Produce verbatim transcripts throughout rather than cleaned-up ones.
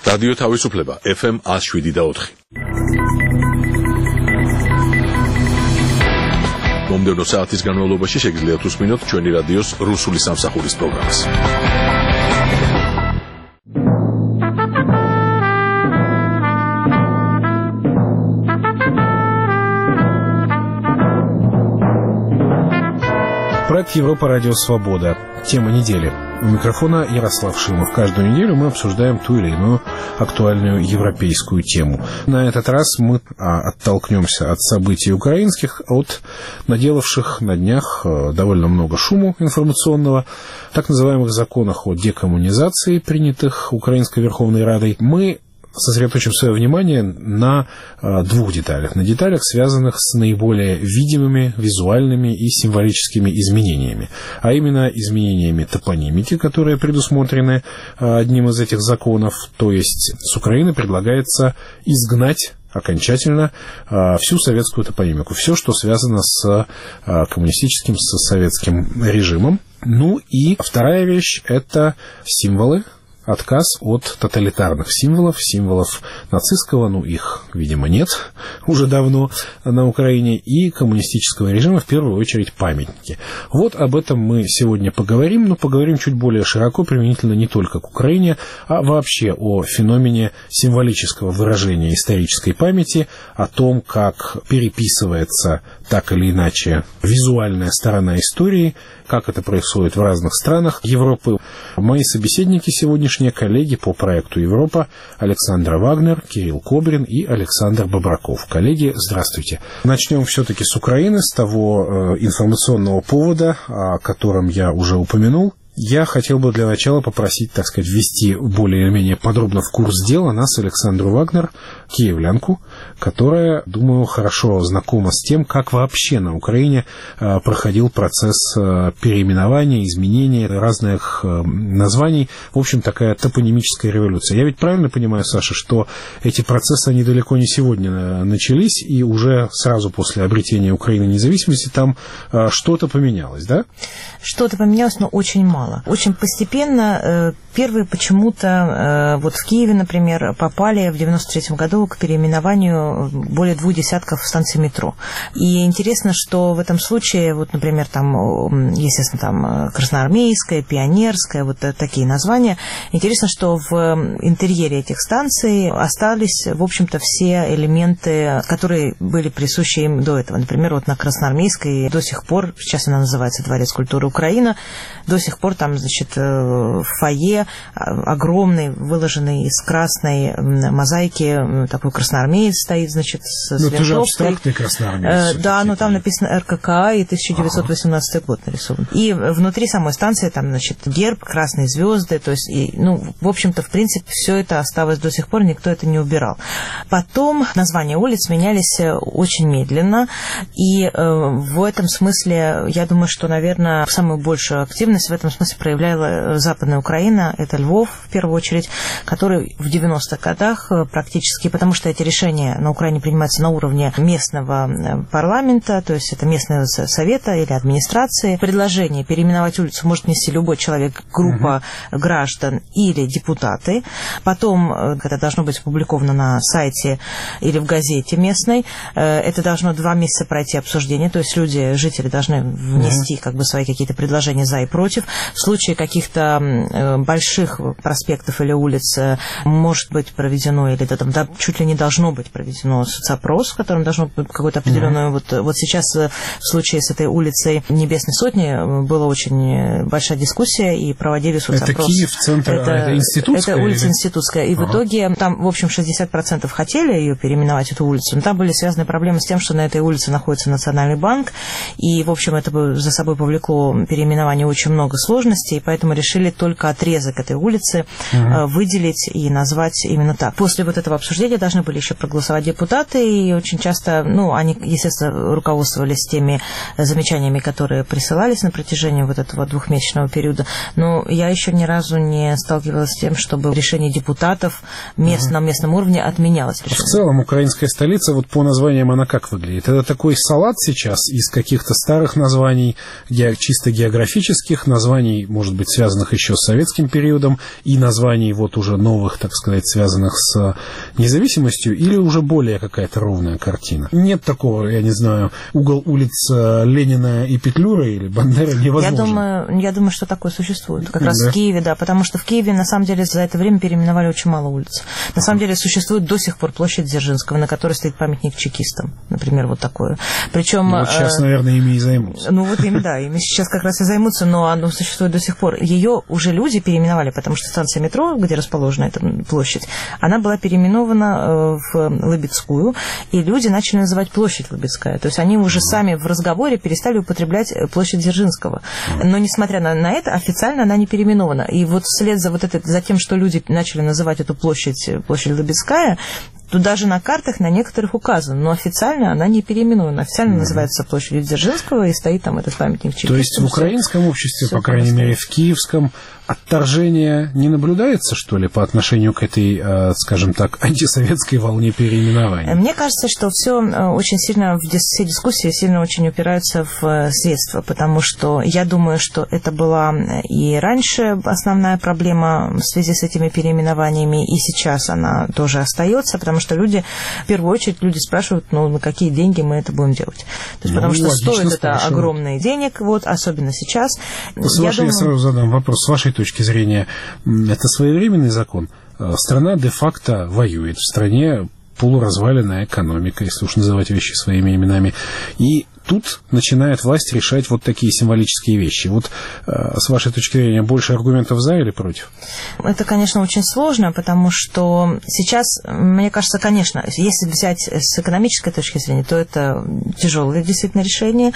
რადიო თავისუფლება ეფ ემ one oh seven და four. მომდევნო საათის განმავლობაში შეგიძლიათ უსმინოთ ჩვენი რადიოს რუსული სამსახურის პროგრამას. Проект «Европа. Радио Свобода». Тема недели. У микрофона Ярослав Шимов. Каждую неделю мы обсуждаем ту или иную актуальную европейскую тему. На этот раз мы а, оттолкнемся от событий украинских, от наделавших на днях а, довольно много шуму информационного, так называемых законах о декоммунизации, принятых Украинской Верховной Радой. Мы сосредоточим свое внимание на а, двух деталях. На деталях, связанных с наиболее видимыми, визуальными и символическими изменениями. А именно изменениями топонимики, которые предусмотрены а, одним из этих законов. То есть с Украины предлагается изгнать окончательно а, всю советскую топонимику. Все, что связано с а, коммунистическим, с советским режимом. Ну и вторая вещь – это символы. Отказ от тоталитарных символов, символов нацистского, ну их, видимо, нет уже давно на Украине, и коммунистического режима, в первую очередь, памятники. Вот об этом мы сегодня поговорим, но поговорим чуть более широко, применительно не только к Украине, а вообще о феномене символического выражения исторической памяти, о том, как переписывается так или иначе визуальная сторона истории, как это происходит в разных странах Европы. Мои собеседники сегодняшние коллеги по проекту «Европа» Александра Вагнер, Кирилл Кобрин и Александр Бобраков. Коллеги, здравствуйте. Начнем все-таки с Украины, с того э, информационного повода, о котором я уже упомянул. Я хотел бы для начала попросить, так сказать, ввести более или менее подробно в курс дела нас, Александру Вагнер, киевлянку, которая, думаю, хорошо знакома с тем, как вообще на Украине э, проходил процесс э, переименования, изменения разных э, названий. В общем, такая топонимическая революция. Я ведь правильно понимаю, Саша, что эти процессы, они далеко не сегодня начались, и уже сразу после обретения Украины независимости там э, что-то поменялось, да? Что-то поменялось, но очень мало. Очень постепенно. Первые почему-то вот в Киеве, например, попали в девяносто третьем году к переименованию более двух десятков станций метро. И интересно, что в этом случае, вот, например, там, естественно, там Красноармейская, Пионерская, вот такие названия. Интересно, что в интерьере этих станций остались, в общем-то, все элементы, которые были присущи им до этого. Например, вот на Красноармейской до сих пор, сейчас она называется Дворец культуры Украина, до сих пор там, значит, фойе огромный, выложенный из красной мозаики, такой красноармеец стоит, значит, с винтовкой. Ну, это же абстрактный красноармеец. Э, да, но там написано эр ка ка а и тысяча девятьсот восемнадцатый ага. год нарисован. И внутри самой станции там, значит, герб, красные звезды, то есть, и, ну, в общем-то, в принципе, все это осталось до сих пор, никто это не убирал. Потом названия улиц менялись очень медленно, и э, в этом смысле, я думаю, что, наверное, самую большую активность в этом смысле проявляла Западная Украина, это Львов, в первую очередь, который в девяностых годах практически, потому что эти решения на Украине принимаются на уровне местного парламента, то есть это местного совета или администрации. Предложение переименовать улицу может внести любой человек, группа uh-huh. граждан или депутаты. Потом, это должно быть опубликовано на сайте или в газете местной, это должно два месяца пройти обсуждение, то есть люди, жители должны внести uh-huh. как бы свои какие-то предложения за и против. В случае каких-то больших проспектов или улиц может быть проведено, или да, там, да, чуть ли не должно быть проведено соцопрос, в котором должно быть какое-то определенное... Mm-hmm. Вот, вот сейчас в случае с этой улицей Небесной Сотни была очень большая дискуссия, и проводили соцопрос. Это Киев, центр, это, а это институтская? Это улица или... институтская. И ага. в итоге там, в общем, шестьдесят процентов хотели ее переименовать, эту улицу, но там были связаны проблемы с тем, что на этой улице находится Национальный банк, и, в общем, это бы за собой повлекло переименование очень много сложностей, и поэтому решили только отрезок этой улицы uh-huh. выделить и назвать именно так. После вот этого обсуждения должны были еще проголосовать депутаты, и очень часто, ну, они, естественно, руководствовались теми замечаниями, которые присылались на протяжении вот этого двухмесячного периода, но я еще ни разу не сталкивалась с тем, чтобы решение депутатов мест, uh-huh. на местном уровне отменялось. В целом, украинская столица, вот по названиям она как выглядит? Это такой салат сейчас из каких-то старых названий, чисто географических названий, названий, может быть, связанных еще с советским периодом, и названий вот уже новых, так сказать, связанных с независимостью, или уже более какая-то ровная картина? Нет такого, я не знаю, угол улиц Ленина и Петлюры или Бандеры невозможно. Я думаю, я думаю, что такое существует. Как да. раз в Киеве, да, потому что в Киеве, на самом деле, за это время переименовали очень мало улиц. На самом деле, существует до сих пор площадь Дзержинского, на которой стоит памятник чекистам, например, вот такое. Причем... Ну, вот сейчас, наверное, ими и займутся. Ну, вот ими, да, ими сейчас как раз и займутся, но оно существует до сих пор. Ее уже люди переименовали, потому что станция метро, где расположена эта площадь, она была переименована в Лыбецкую, и люди начали называть площадь Лыбецкая. То есть они уже сами в разговоре перестали употреблять площадь Дзержинского. Но, несмотря на, на это, официально она не переименована. И вот вслед за, вот это, за тем, что люди начали называть эту площадь площадь Лыбецкая, тут даже на картах на некоторых указано, но официально она не переименована. Официально mm-hmm. называется площадью Дзержинского, и стоит там этот памятник чекистам. То есть в украинском обществе, по крайней мере, в киевском, отторжения не наблюдается, что ли, по отношению к этой, скажем так, антисоветской волне переименования? Мне кажется, что все очень сильно, все дискуссии сильно очень упираются в средства, потому что я думаю, что это была и раньше основная проблема в связи с этими переименованиями, и сейчас она тоже остается, потому что люди, в первую очередь, люди спрашивают, ну, на какие деньги мы это будем делать. То есть, ну, потому что стоит это огромные денег, вот, особенно сейчас. С вашей, я, думаю... я сразу задам вопрос. С вашей точки зрения, это своевременный закон? Страна де-факто воюет. В стране полуразваленная экономика, если уж называть вещи своими именами. И тут начинает власть решать вот такие символические вещи. Вот с вашей точки зрения, больше аргументов за или против? Это, конечно, очень сложно, потому что сейчас, мне кажется, конечно, если взять с экономической точки зрения, то это тяжелое действительно решение,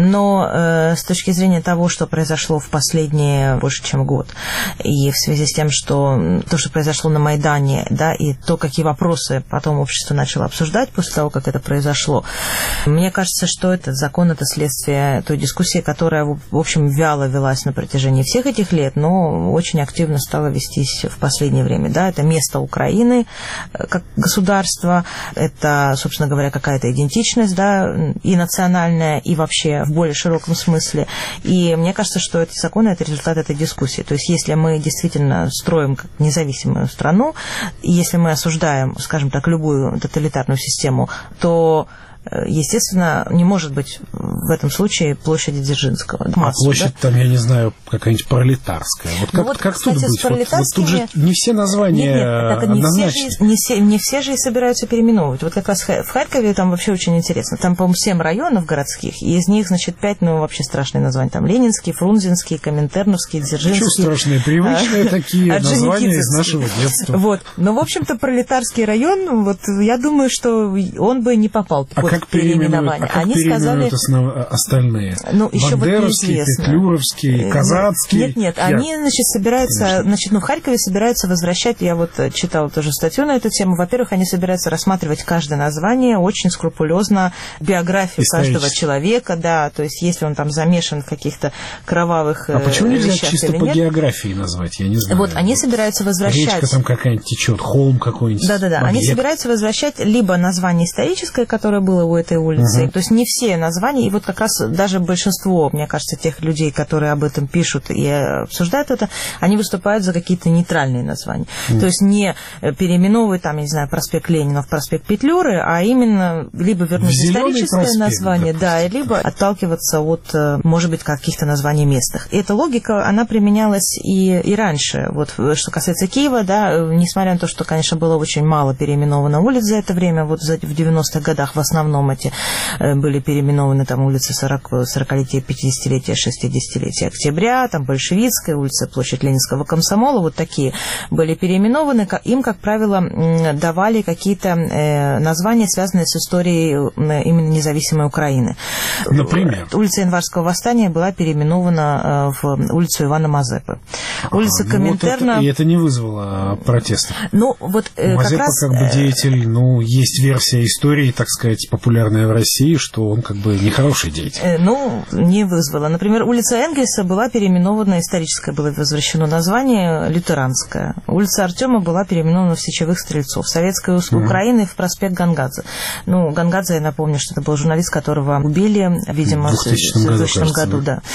но э, с точки зрения того, что произошло в последние больше, чем год, и в связи с тем, что то, что произошло на Майдане, да, и то, какие вопросы потом общество начало обсуждать после того, как это произошло, мне кажется, что это закон – это следствие той дискуссии, которая, в общем, вяло велась на протяжении всех этих лет, но очень активно стала вестись в последнее время. Да, это место Украины как государства, это, собственно говоря, какая-то идентичность, да, и национальная, и вообще в более широком смысле. И мне кажется, что эти законы – это результат этой дискуссии. То есть, если мы действительно строим как независимую страну, и если мы осуждаем, скажем так, любую тоталитарную систему, то естественно, не может быть в этом случае площади Дзержинского. А площадь да? там, я не знаю, какая-нибудь пролетарская. Вот как, ну вот, как кстати, тут быть? Вот, вот тут же не все названия нет, нет, однозначны. Не все, же, не, все, не все же и собираются переименовывать. Вот как раз в Харькове там вообще очень интересно. Там, по-моему, семь районов городских, и из них, значит, пять, ну, вообще страшные названия. Там Ленинский, Фрунзенский, Коминтерновский, Дзержинский. Почему страшные? Привычные такие названия из нашего детства. Вот. Но, в общем-то, пролетарский район, вот, я думаю, что он бы не попал под как переименование. А как Они сказали, основ... остальные? Ну, еще Бандеровский, вот Петлюровский, Казацкий. Нет, нет, я... они, значит, собираются, Конечно. значит, ну, в Харькове собираются возвращать, я вот читала тоже статью на эту тему, во-первых, они собираются рассматривать каждое название очень скрупулезно, биографию каждого человека, да, то есть если он там замешан в каких-то кровавых А почему нельзя вещах чисто по нет? географии назвать, я не знаю. Вот, они собираются возвращать... Речка там какая-нибудь течет, холм какой-нибудь. Да-да-да, они собираются возвращать либо название историческое, которое было у этой улицы. Uh-huh. То есть не все названия, и вот как раз даже большинство, мне кажется, тех людей, которые об этом пишут и обсуждают это, они выступают за какие-то нейтральные названия. Uh-huh. То есть не переименовывать там, я не знаю, проспект Ленина в проспект Петлюры, а именно либо вернуть историческое проспект, название, допустим. да, либо отталкиваться от, может быть, каких-то названий местных. И эта логика, она применялась и, и раньше. Вот что касается Киева, да, несмотря на то, что, конечно, было очень мало переименовано улиц за это время, вот в девяностых годах в основном эти были переименованы там улицы сорокалетия, пятидесятилетия, шестидесятилетия Октября, там Большевицкая, улица, площадь Ленинского комсомола, вот такие были переименованы. Им, как правило, давали какие-то названия, связанные с историей именно независимой Украины. Например? Улица Январского восстания была переименована в улицу Ивана Мазепы. Улица а, Коминтерна... Вот это, и это не вызвало протестов. Ну, вот Мазепа как раз... как бы деятель, ну, есть версия истории, так сказать, популярная в России, что он как бы нехороший деятель. Ну, не вызвало. Например, улица Энгельса была переименована, историческое было возвращено название, лютеранская. Улица Артема была переименована в Сечевых Стрельцов. Советская mm-hmm. Украина в проспект Гангадзе. Ну, Гангадзе, я напомню, что это был журналист, которого убили, видимо, в двухтысячном году, кажется, году, да.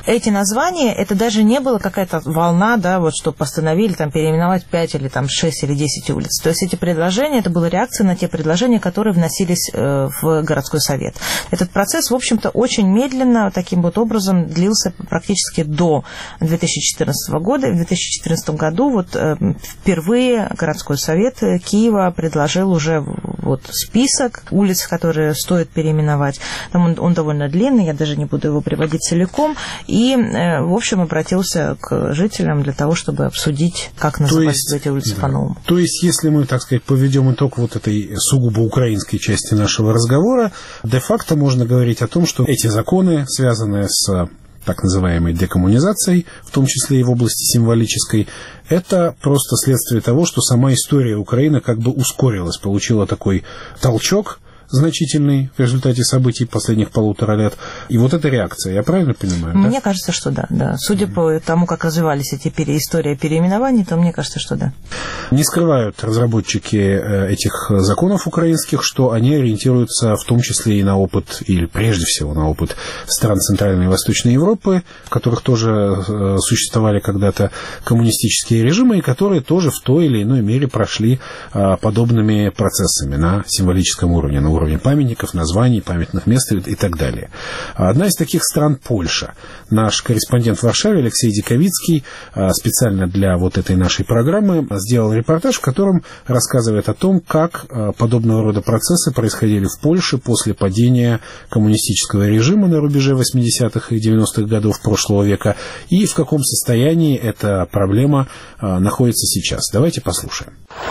эти названия, это даже не была какая-то волна, да, вот что постановили там переименовать пять или там шесть или десять улиц. То есть эти предложения, это была реакция на те предложения, которые вносились э, в городской совет. Этот процесс, в общем-то, очень медленно, таким вот образом длился практически до две тысячи четырнадцатого года. В две тысячи четырнадцатом году вот э, впервые городской совет Киева предложил уже вот список улиц, которые стоит переименовать. Там он, он довольно длинный, я даже не буду его приводить целиком. И, э, в общем, обратился к жителям для того, чтобы обсудить, как называть есть, эти улицы да. по-новому. То есть, если мы, так сказать, поведем итог вот этой сугубо украинской части нашего разговора, де-факто можно говорить о том, что эти законы, связанные с так называемой декоммунизацией, в том числе и в области символической, это просто следствие того, что сама история Украины как бы ускорилась, получила такой толчок значительный в результате событий последних полутора лет. И вот эта реакция, я правильно понимаю? Мне да? кажется, что да, да. Судя mm-hmm. по тому, как развивались эти пере... истории переименований, то мне кажется, что да. Не скрывают разработчики этих законов украинских, что они ориентируются в том числе и на опыт, или прежде всего на опыт стран Центральной и Восточной Европы, в которых тоже существовали когда-то коммунистические режимы, и которые тоже в той или иной мере прошли подобными процессами на символическом уровне, на уровне памятников, названий, памятных мест и так далее. Одна из таких стран — Польша. Наш корреспондент в Варшаве Алексей Диковицкий специально для вот этой нашей программы сделал репортаж, в котором рассказывает о том, как подобного рода процессы происходили в Польше после падения коммунистического режима на рубеже восьмидесятых и девяностых годов прошлого века и в каком состоянии эта проблема находится сейчас. Давайте послушаем.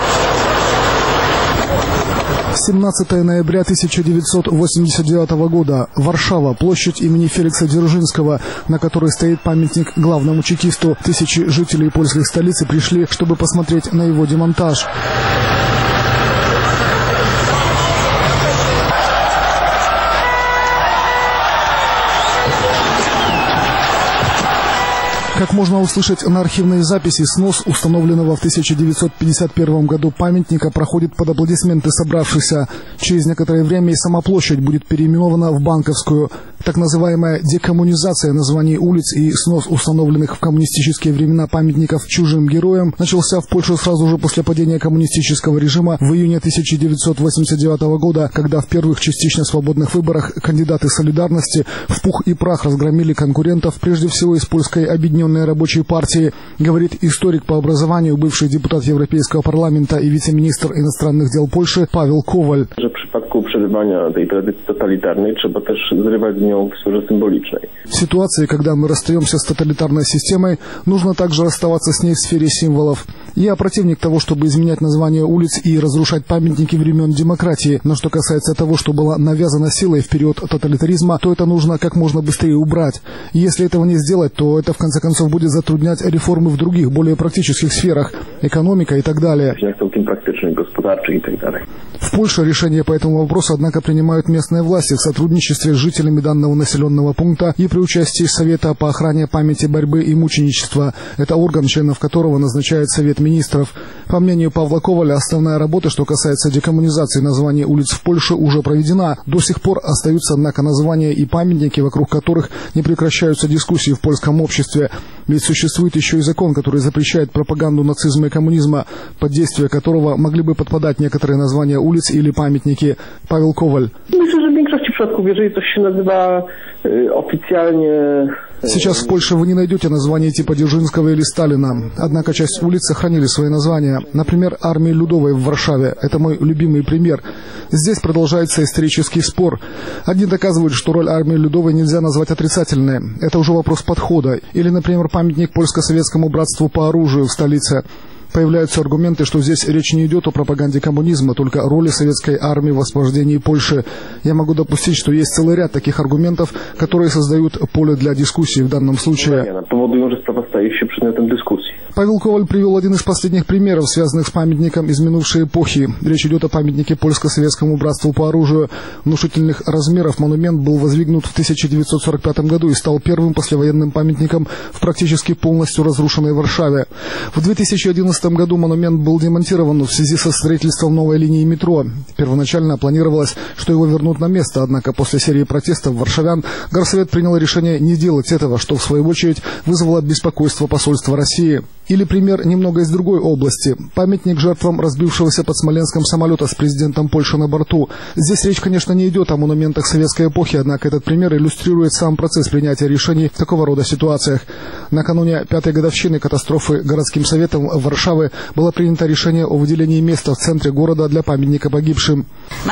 семнадцатого ноября тысяча девятьсот восемьдесят девятого года. Варшава. Площадь имени Феликса Дзержинского, на которой стоит памятник главному чекисту. Тысячи жителей польской столицы пришли, чтобы посмотреть на его демонтаж. Как можно услышать на архивной записи, снос установленного в тысяча девятьсот пятьдесят первом году памятника проходит под аплодисменты собравшихся. Через некоторое время и сама площадь будет переименована в Банковскую. Так называемая декоммунизация названий улиц и снос установленных в коммунистические времена памятников чужим героям начался в Польше сразу же после падения коммунистического режима в июне тысяча девятьсот восемьдесят девятого года, когда в первых частично свободных выборах кандидаты «Солидарности» в пух и прах разгромили конкурентов, прежде всего из польской объединенной рабочей партии, говорит историк по образованию, бывший депутат Европейского парламента и вице-министр иностранных дел Польши Павел Коваль. В przypadku przerywania tej tradycji totalitarnej trzeba też zrywać z nią w sferze symbolicznej. В ситуации, когда мы расстаемся с тоталитарной системой, нужно также расставаться с ней в сфере символов. Я противник того, чтобы изменять названия улиц и разрушать памятники времен демократии. Но что касается того, что было навязано силой в период тоталитаризма, то это нужно как можно быстрее убрать. И если этого не сделать, то это в конце концов будет затруднять реформы в других, более практических сферах, экономика и так далее. В Польше решение по этому вопросу, однако, принимают местные власти в сотрудничестве с жителями данного населенного пункта и при участии Совета по охране памяти борьбы и мученичества. Это орган, членов которого назначает Совет министров. По мнению Павла Коваля, основная работа, что касается декоммунизации названий улиц в Польше, уже проведена. До сих пор остаются, однако, названия и памятники, вокруг которых не прекращаются дискуссии в польском обществе. Ведь существует еще и закон, который запрещает пропаганду нацизма и коммунизма, под действие которого могли бы подпадать некоторые названия улиц или памятники. Павел Коваль. Сейчас в Польше вы не найдете название типа Дзержинского или Сталина. Однако часть улиц сохранили свои названия. Например, армии Людовой в Варшаве. Это мой любимый пример. Здесь продолжается исторический спор. Одни доказывают, что роль армии Людовой нельзя назвать отрицательной. Это уже вопрос подхода. Или, например, памятник польско-советскому братству по оружию в столице. Появляются аргументы, что здесь речь не идет о пропаганде коммунизма, только о роли советской армии в освобождении Польши. Я могу допустить, что есть целый ряд таких аргументов, которые создают поле для дискуссии в данном случае. przedmiotem dyskusji. Павел Коваль привел один из последних примеров, связанных с памятником из минувшей эпохи. Речь идет о памятнике польско-советскому братству по оружию. Внушительных размеров монумент был воздвигнут в тысяча девятьсот сорок пятом году и стал первым послевоенным памятником в практически полностью разрушенной Варшаве. В две тысячи одиннадцатом году монумент был демонтирован в связи со строительством новой линии метро. Первоначально планировалось, что его вернут на место, однако после серии протестов варшавян горсовет принял решение не делать этого, что в свою очередь вызвало беспокойство посольства России. Или пример немного из другой области. Памятник жертвам разбившегося под Смоленском самолета с президентом Польши на борту. Здесь речь, конечно, не идет о монументах советской эпохи, однако этот пример иллюстрирует сам процесс принятия решений в такого рода ситуациях. Накануне пятой годовщины катастрофы городским советом Варшавы было принято решение о выделении места в центре города для памятника погибшим.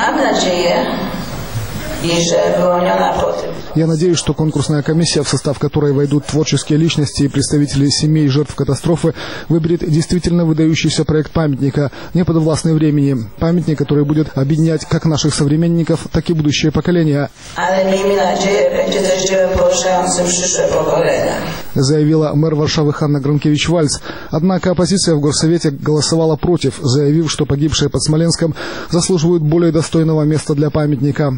Я надеюсь, что конкурсная комиссия, в состав которой войдут творческие личности и представители семей жертв катастрофы, выберет действительно выдающийся проект памятника, не подвластный времени. Памятник, который будет объединять как наших современников, так и будущее поколения. Заявила мэр Варшавы Ханна Гронкевич-Вальц. Однако оппозиция в Горсовете голосовала против, заявив, что погибшие под Смоленском заслуживают более достойного места для памятника.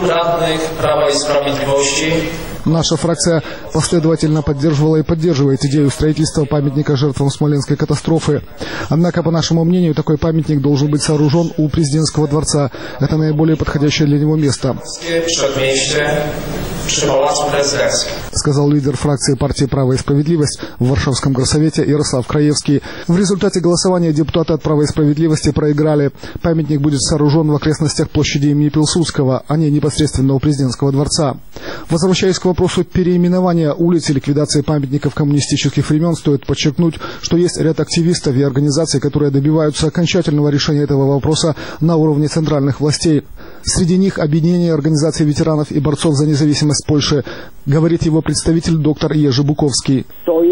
Наша фракция последовательно поддерживала и поддерживает идею строительства памятника жертвам Смоленской катастрофы. Однако, по нашему мнению, такой памятник должен быть сооружен у президентского дворца. Это наиболее подходящее для него место, сказал лидер фракции партии «Право и справедливость» в Варшавском горсовете Ярослав Краевский. В результате голосования депутаты от «Права и справедливости» проиграли. Памятник будет сооружен в окрестностях площади имени Пилсудского, а не непосредственно у президентского дворца. Возвращаясь к вопросу переименования улиц и ликвидации памятников коммунистических времен, стоит подчеркнуть, что есть ряд активистов и организаций, которые добиваются окончательного решения этого вопроса на уровне центральных властей. Среди них объединение организаций ветеранов и борцов за независимость Польши, говорит его представитель доктор Jerzy Bukowski.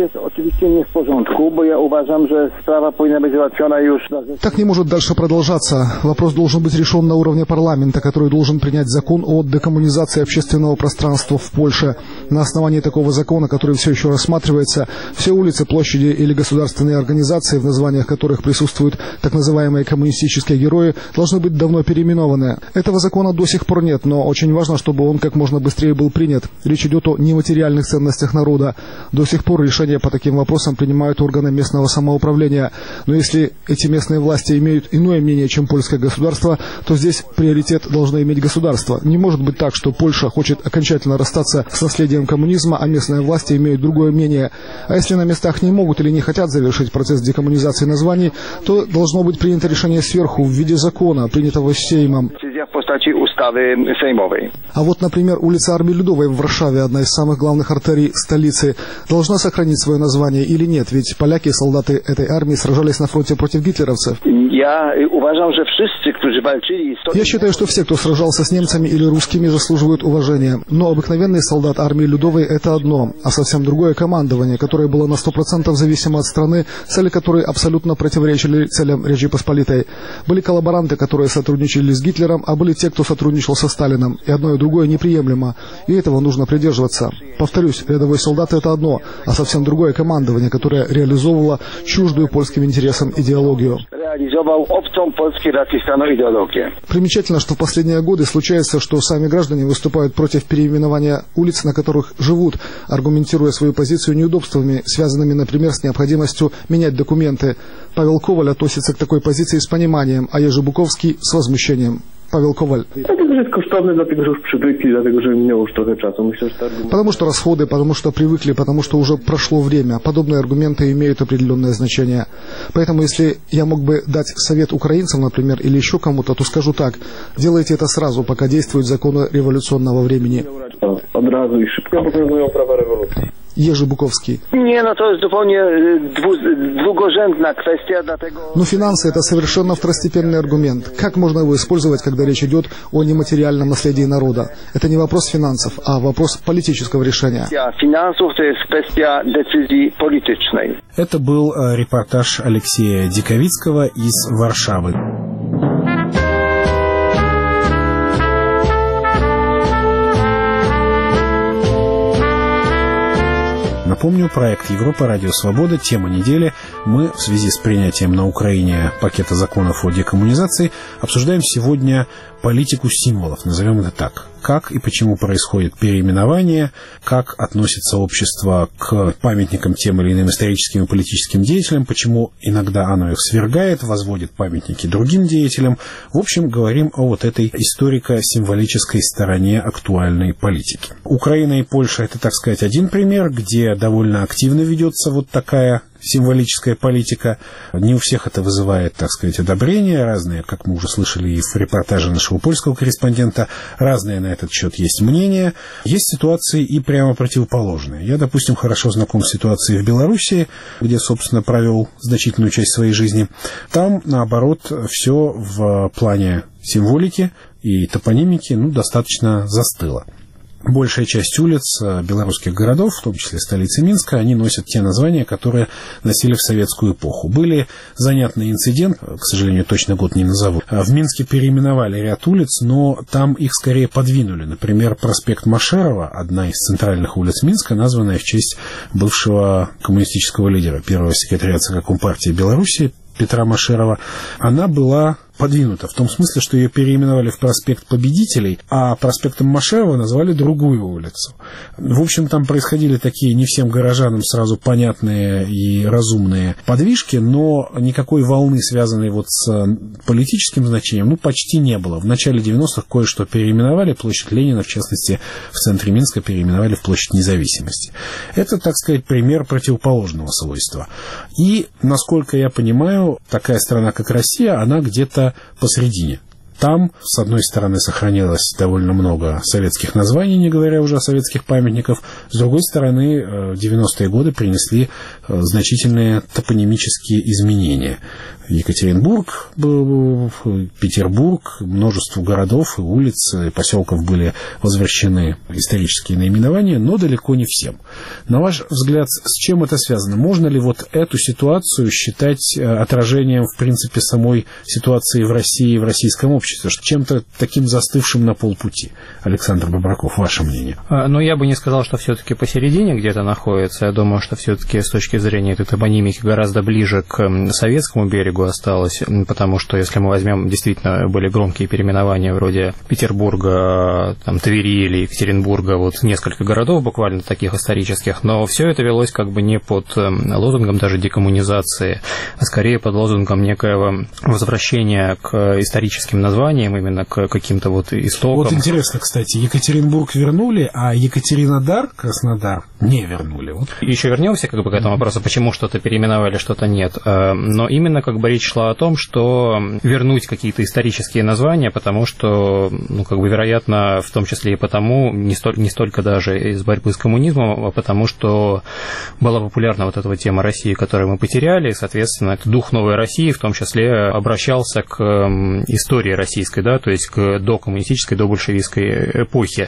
Так не может дальше продолжаться. Вопрос должен быть решен на уровне парламента, который должен принять закон о декоммунизации общественного пространства в Польше. На основании такого закона, который все еще рассматривается, все улицы, площади или государственные организации, в названиях которых присутствуют так называемые коммунистические герои, должны быть давно переименованы. Этого закона до сих пор нет, но очень важно, чтобы он как можно быстрее был принят. Речь идет о нематериальных ценностях народа. До сих пор решения по таким вопросам принимают органы местного самоуправления. Но если эти местные власти имеют иное мнение, чем польское государство, то здесь приоритет должно иметь государство. Не может быть так, что Польша хочет окончательно расстаться с наследием коммунизма, а местные власти имеют другое мнение. А если на местах не могут или не хотят завершить процесс декоммунизации названий, то должно быть принято решение сверху в виде закона, принятого Сеймом. А вот, например, улица Армии Людовой в Варшаве, одна из самых главных артерий столицы, должна сохранить свое название или нет? Ведь поляки, солдаты этой армии, сражались на фронте против гитлеровцев. Я считаю, что все, кто сражался с немцами или русскими, заслуживают уважения. Но обыкновенный солдат армии Людовой – это одно, а совсем другое командование, которое было на сто процентов зависимо от страны, цели которой абсолютно противоречили целям Речи Посполитой. Были коллаборанты, которые сотрудничали с Гитлером, а были те, кто сотрудничал со Сталином. И одно и другое неприемлемо. И этого нужно придерживаться. Повторюсь, рядовой солдат – это одно, а совсем другое командование, которое реализовывало чуждую польским интересам идеологию. Примечательно, что в последние годы случается, что сами граждане выступают против переименования улиц, на которых живут, аргументируя свою позицию неудобствами, связанными, например, с необходимостью менять документы. Павел Коваль относится к такой позиции с пониманием, а Jerzy Bukowski с возмущением. Павел Коваль. Потому что расходы, потому что привыкли, потому что уже прошло время. Подобные аргументы имеют определенное значение. Поэтому, если я мог бы дать совет украинцам, например, или еще кому-то, то скажу так. Делайте это сразу, пока действуют законы революционного времени. Jerzy Bukowski. Но финансы – это совершенно второстепенный аргумент. Как можно его использовать, когда речь идет о нематериальном наследии народа? Это не вопрос финансов, а вопрос политического решения. Это был репортаж Алексея Диковицкого из Варшавы. Напомню, проект «Европа. Радио Свобода. Тема недели». Мы в связи с принятием на Украине пакета законов о декоммунизации обсуждаем сегодня политику символов, назовем это так. Как и почему происходит переименование, как относится общество к памятникам тем или иным историческим и политическим деятелям, почему иногда оно их свергает, возводит памятники другим деятелям. В общем, говорим о вот этой историко-символической стороне актуальной политики. Украина и Польша – это, так сказать, один пример, где довольно активно ведется вот такая символическая политика. Не у всех это вызывает, так сказать, одобрение. Разные, как мы уже слышали и в репортаже нашего польского корреспондента, разные на этот счет есть мнения. Есть ситуации и прямо противоположные. Я, допустим, хорошо знаком с ситуацией в Белоруссии, где, собственно, провел значительную часть своей жизни. Там, наоборот, все в плане символики и топонимики ну, достаточно застыло. Большая часть улиц белорусских городов, в том числе столицы Минска, они носят те названия, которые носили в советскую эпоху. Были занятный инцидент, к сожалению, точно год не назову. В Минске переименовали ряд улиц, но там их скорее подвинули. Например, проспект Машерова, одна из центральных улиц Минска, названная в честь бывшего коммунистического лидера, первого секретаря ЦК Компартии Беларуси Петра Машерова, она была подвинута в том смысле, что ее переименовали в проспект Победителей, а проспектом Машерова назвали другую улицу. В общем, там происходили такие не всем горожанам сразу понятные и разумные подвижки, но никакой волны, связанной вот с политическим значением, ну, почти не было. В начале девяностых кое-что переименовали, площадь Ленина, в частности, в центре Минска переименовали в площадь Независимости. Это, так сказать, пример противоположного свойства. И, насколько я понимаю, такая страна, как Россия, она где-то посредине. Там, с одной стороны, сохранилось довольно много советских названий, не говоря уже о советских памятниках. С другой стороны, девяностые годы принесли значительные топонимические изменения. Екатеринбург, Петербург, множество городов и улиц, и поселков были возвращены исторические наименования, но далеко не всем. На ваш взгляд, с чем это связано? Можно ли вот эту ситуацию считать отражением, в принципе, самой ситуации в России и в российском обществе, чем-то таким застывшим на полпути? Александр Бобраков, ваше мнение? Ну, я бы не сказал, что все-таки посередине где-то находится. Я думаю, что все-таки с точки зрения этой топонимики гораздо ближе к советскому берегу осталось, потому что, если мы возьмем, действительно были громкие переименования вроде Петербурга, там, Твери или Екатеринбурга, вот несколько городов буквально таких исторических, но все это велось как бы не под лозунгом даже декоммунизации, а скорее под лозунгом некоего возвращения к историческим названиям, именно к каким-то вот истокам. Вот интересно, кстати, Екатеринбург вернули, а Екатеринодар, Краснодар не вернули. Вот. Еще вернемся как бы к этому вопросу, почему что-то переименовали, что-то нет. Но именно как бы речь шла о том, что вернуть какие-то исторические названия, потому что, ну, как бы, вероятно, в том числе и потому, не, столь, не столько даже из борьбы с коммунизмом, а потому что была популярна вот эта вот тема России, которую мы потеряли, и, соответственно, этот дух новой России в том числе обращался к истории российской, да, то есть к докоммунистической, добольшевистской эпохе.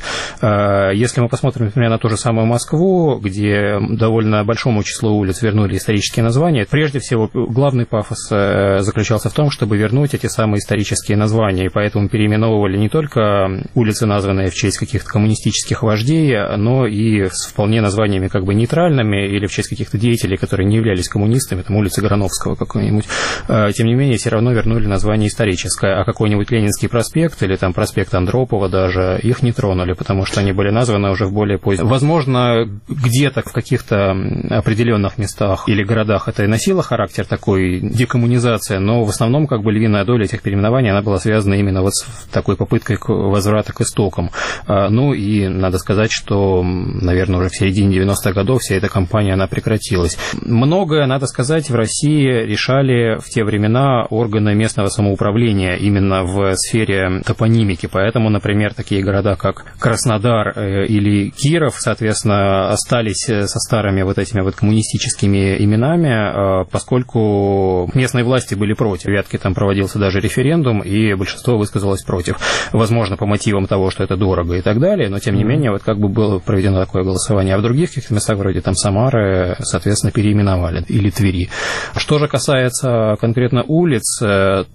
Если мы посмотрим, например, на ту же самую Москву, где довольно большому числу улиц вернули исторические названия, прежде всего, главный пафос заключался в том, чтобы вернуть эти самые исторические названия, и поэтому переименовывали не только улицы, названные в честь каких-то коммунистических вождей, но и с вполне названиями как бы нейтральными или в честь каких-то деятелей, которые не являлись коммунистами, там улицы Грановского какой-нибудь. Тем не менее, все равно вернули название историческое, а какой-нибудь Ленинский проспект или там проспект Андропова даже, их не тронули, потому что они были названы уже в более позднем. Возможно, где-то в каких-то определенных местах или городах это и носило характер такой декоммунизации, но в основном как бы львиная доля этих переименований, она была связана именно вот с такой попыткой возврата к истокам. Ну и надо сказать, что, наверное, уже в середине девяностых годов вся эта кампания, она прекратилась. Многое, надо сказать, в России решали в те времена органы местного самоуправления именно в сфере топонимики, поэтому, например, такие города, как Краснодар или Киров, соответственно, остались со старыми вот этими вот коммунистическими именами, поскольку местные власти были против. В Вятке там проводился даже референдум, и большинство высказалось против. Возможно, по мотивам того, что это дорого и так далее, но, тем не менее, вот как бы было проведено такое голосование. А в других каких-то местах, вроде там Самары, соответственно, переименовали, или Твери. Что же касается конкретно улиц,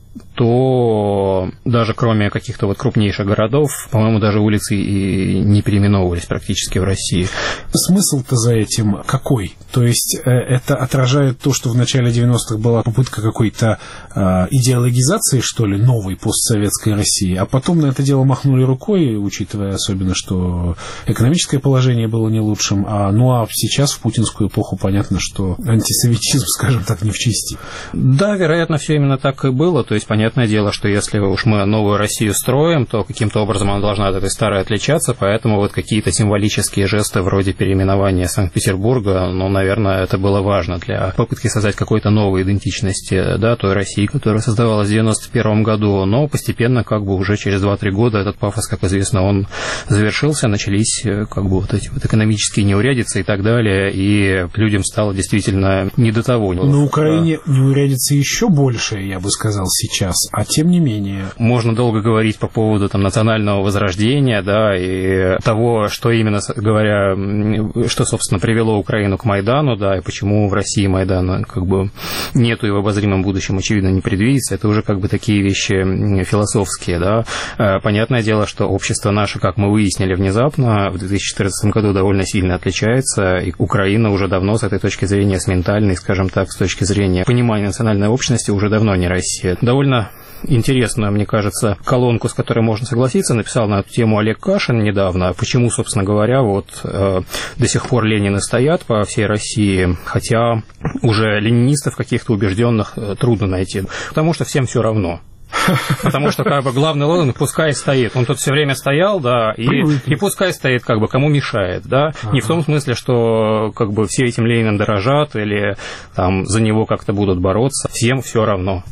то даже кроме каких-то вот крупнейших городов, по-моему, даже улицы и не переименовывались практически в России. Смысл-то за этим какой? То есть это отражает то, что в начале девяностых была попытка какой-то э, идеологизации, что ли, новой постсоветской России, а потом на это дело махнули рукой, учитывая особенно, что экономическое положение было не лучшим, а, ну а сейчас в путинскую эпоху понятно, что антисоветизм, скажем так, не в чести. Да, вероятно, все именно так и было. То есть, понятное дело, что если уж мы новую Россию строим, то каким-то образом она должна от этой старой отличаться, поэтому вот какие-то символические жесты вроде переименования Санкт-Петербурга, ну, наверное, это было важно для попытки создать какой-то новой идентичности, да, той России, которая создавалась в девяносто первом году, но постепенно, как бы уже через два-три года этот пафос, как известно, он завершился, начались как бы вот эти вот экономические неурядицы и так далее, и людям стало действительно не до того. На Украине неурядицы еще больше, я бы сказал, сейчас, а тем не менее. Можно долго говорить по поводу там национального возрождения, да, и того, что именно, говоря, что, собственно, привело Украину к Майдану, да, и почему в России Майдана как бы нету и в обозримом будущем, очевидно, не предвидится, это уже как бы такие вещи философские, да. Понятное дело, что общество наше, как мы выяснили внезапно, в две тысячи четырнадцатом году довольно сильно отличается, и Украина уже давно с этой точки зрения, с ментальной, скажем так, с точки зрения понимания национальной общности, уже давно не Россия. Довольно интересную, мне кажется, колонку, с которой можно согласиться, написал на эту тему Олег Кашин недавно. Почему, собственно говоря, вот э, до сих пор Ленины стоят по всей России, хотя уже ленинистов каких-то убежденных э, трудно найти, потому что всем все равно. Потому что как бы главный лозунг «пускай стоит». Он тут все время стоял, да, и, и пускай стоит, как бы, кому мешает, да. Ага. Не в том смысле, что как бы все этим Лениным дорожат или там за него как-то будут бороться. Всем все равно.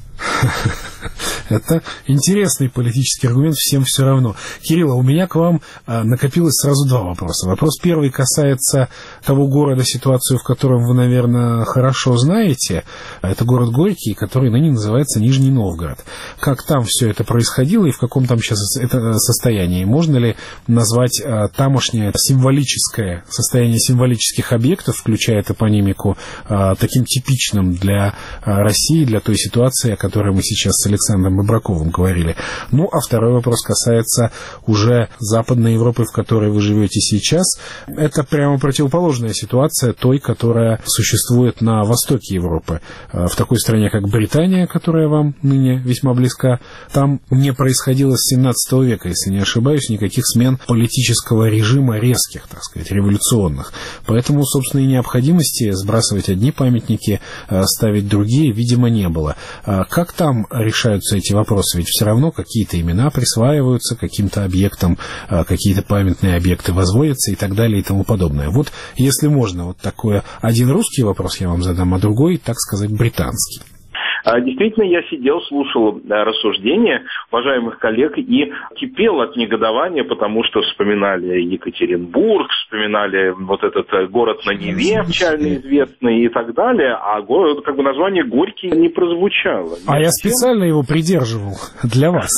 Это интересный политический аргумент, всем все равно. Кирилл, а у меня к вам а, накопилось сразу два вопроса. Вопрос первый касается того города, ситуацию в котором вы, наверное, хорошо знаете. Это город Горький, который ныне называется Нижний Новгород. Как там все это происходило и в каком там сейчас это состоянии? Можно ли назвать а, тамошнее символическое состояние символических объектов, включая топонимику, а, таким типичным для а, России, для той ситуации, о которой мы сейчас с Александром Бобраковым говорили. Ну, а второй вопрос касается уже Западной Европы, в которой вы живете сейчас. Это прямо противоположная ситуация той, которая существует на востоке Европы. В такой стране, как Британия, которая вам ныне весьма близка, там не происходило с семнадцатого века, если не ошибаюсь, никаких смен политического режима резких, так сказать, революционных. Поэтому, собственно, и необходимости сбрасывать одни памятники, ставить другие, видимо, не было. Как там решаются эти вопросы? Ведь все равно какие-то имена присваиваются каким-то объектам, какие-то памятные объекты возводятся и так далее и тому подобное. Вот, если можно, вот такой один русский вопрос я вам задам, а другой, так сказать, британский. Действительно, я сидел, слушал рассуждения уважаемых коллег и кипел от негодования, потому что вспоминали Екатеринбург, вспоминали вот этот город на Неве, печально известный и так далее, а город, как бы название Горький не прозвучало. А я специально его придерживал для вас.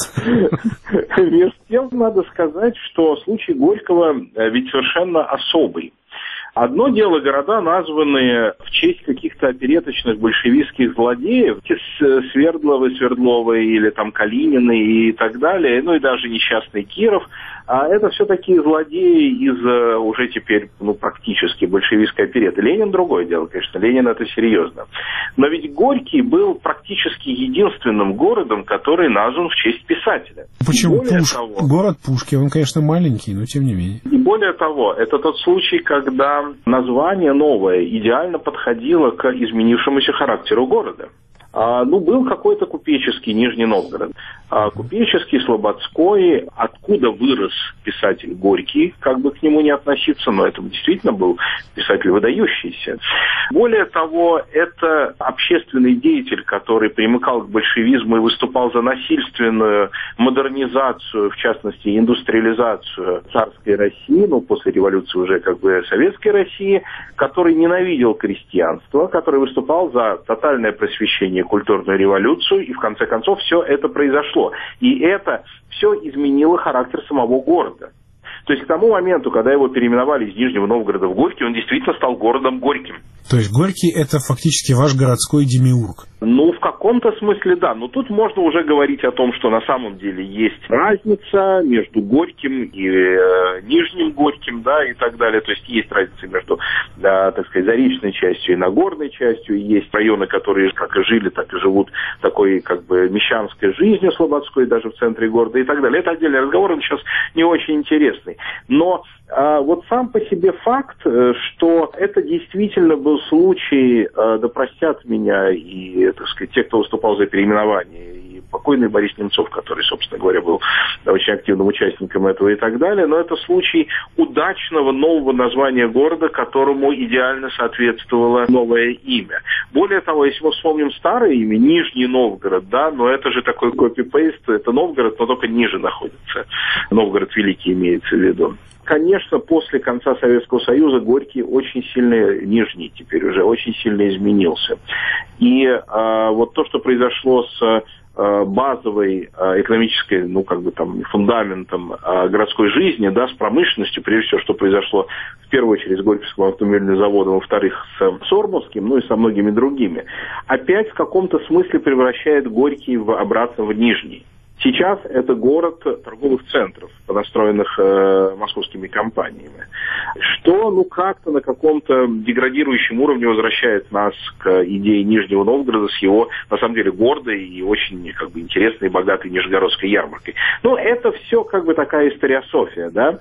Между тем, надо сказать, что случай Горького ведь совершенно особый. Одно дело города, названные в честь каких-то опереточных большевистских злодеев, Свердловы, Свердловы или там Калинины и так далее, ну и даже несчастный Киров, а это все такие злодеи из уже теперь, ну, практически большевистской опереты. Ленин другое дело, конечно, Ленин это серьезно. Но ведь Горький был практически единственным городом, который назван в честь писателя. Почему? Пуш... Того, город Пушки, он, конечно, маленький, но тем не менее. И более того, это тот случай, когда название новое идеально подходило к изменившемуся характеру города. А, ну, был какой-то купеческий Нижний Новгород. А, купеческий, слободской, откуда вырос писатель Горький, как бы к нему не относиться, но это действительно был писатель выдающийся. Более того, это общественный деятель, который примыкал к большевизму и выступал за насильственную модернизацию, в частности, индустриализацию царской России, ну, после революции уже как бы советской России, который ненавидел крестьянство, который выступал за тотальное просвещение, культурную революцию, и в конце концов все это произошло. И это все изменило характер самого города. То есть к тому моменту, когда его переименовали из Нижнего Новгорода в Горький, он действительно стал городом Горьким. То есть Горький — это фактически ваш городской демиург? Ну, в каком каком-то смысле да, но тут можно уже говорить о том, что на самом деле есть разница между Горьким и э, Нижним Горьким, да, и так далее. То есть есть разница между, да, так сказать, заречной частью и Нагорной частью. Есть районы, которые как и жили, так и живут такой как бы мещанской жизнью слободской, даже в центре города и так далее. Это отдельный разговор, он сейчас не очень интересный. Но а, вот сам по себе факт, что это действительно был случай, а, да простят меня и, так сказать, те, кто выступал за переименование, и покойный Борис Немцов, который, собственно говоря, был очень активным участником этого и так далее, но это случай удачного нового названия города, которому идеально соответствовало новое имя. Более того, если мы вспомним старое имя, Нижний Новгород, да, но это же такой копи-пейст, это Новгород, но только ниже находится. Новгород Великий имеется в виду. Конечно, после конца Советского Союза Горький очень сильно, Нижний теперь уже, очень сильно изменился. И а, вот то, что произошло с а, базовой а, экономической, ну, как бы там, фундаментом а, городской жизни, да, с промышленностью, прежде всего, что произошло в первую очередь с Горьковским автомобильным заводом, во-вторых, с Сормовским, ну и со многими другими, опять в каком-то смысле превращает Горький в, обратно в Нижний. Сейчас это город торговых центров, понастроенных э, московскими компаниями, что, ну, как-то на каком-то деградирующем уровне возвращает нас к идее Нижнего Новгорода с его, на самом деле, гордой и очень, как бы, интересной и богатой Нижегородской ярмаркой. Ну, это все, как бы, такая историософия, да.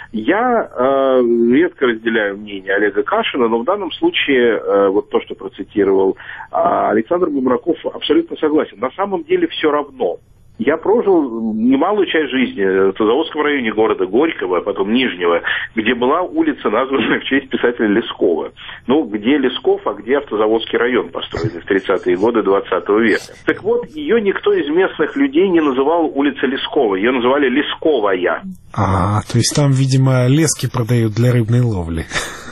Я э, редко разделяю мнение Олега Кашина, но в данном случае, э, вот то, что процитировал э, Александр Бумраков, абсолютно согласен. На самом деле все равно. Я прожил немалую часть жизни в Заводском районе города Горького, а потом Нижнего, где была улица, названная в честь писателя Лескова. Ну, где Лесков, а где Автозаводский район, построенный в тридцатые годы двадцатого века. Так вот, ее никто из местных людей не называл улица Лескова, ее называли Лесковая. А, то есть там, видимо, лески продают для рыбной ловли.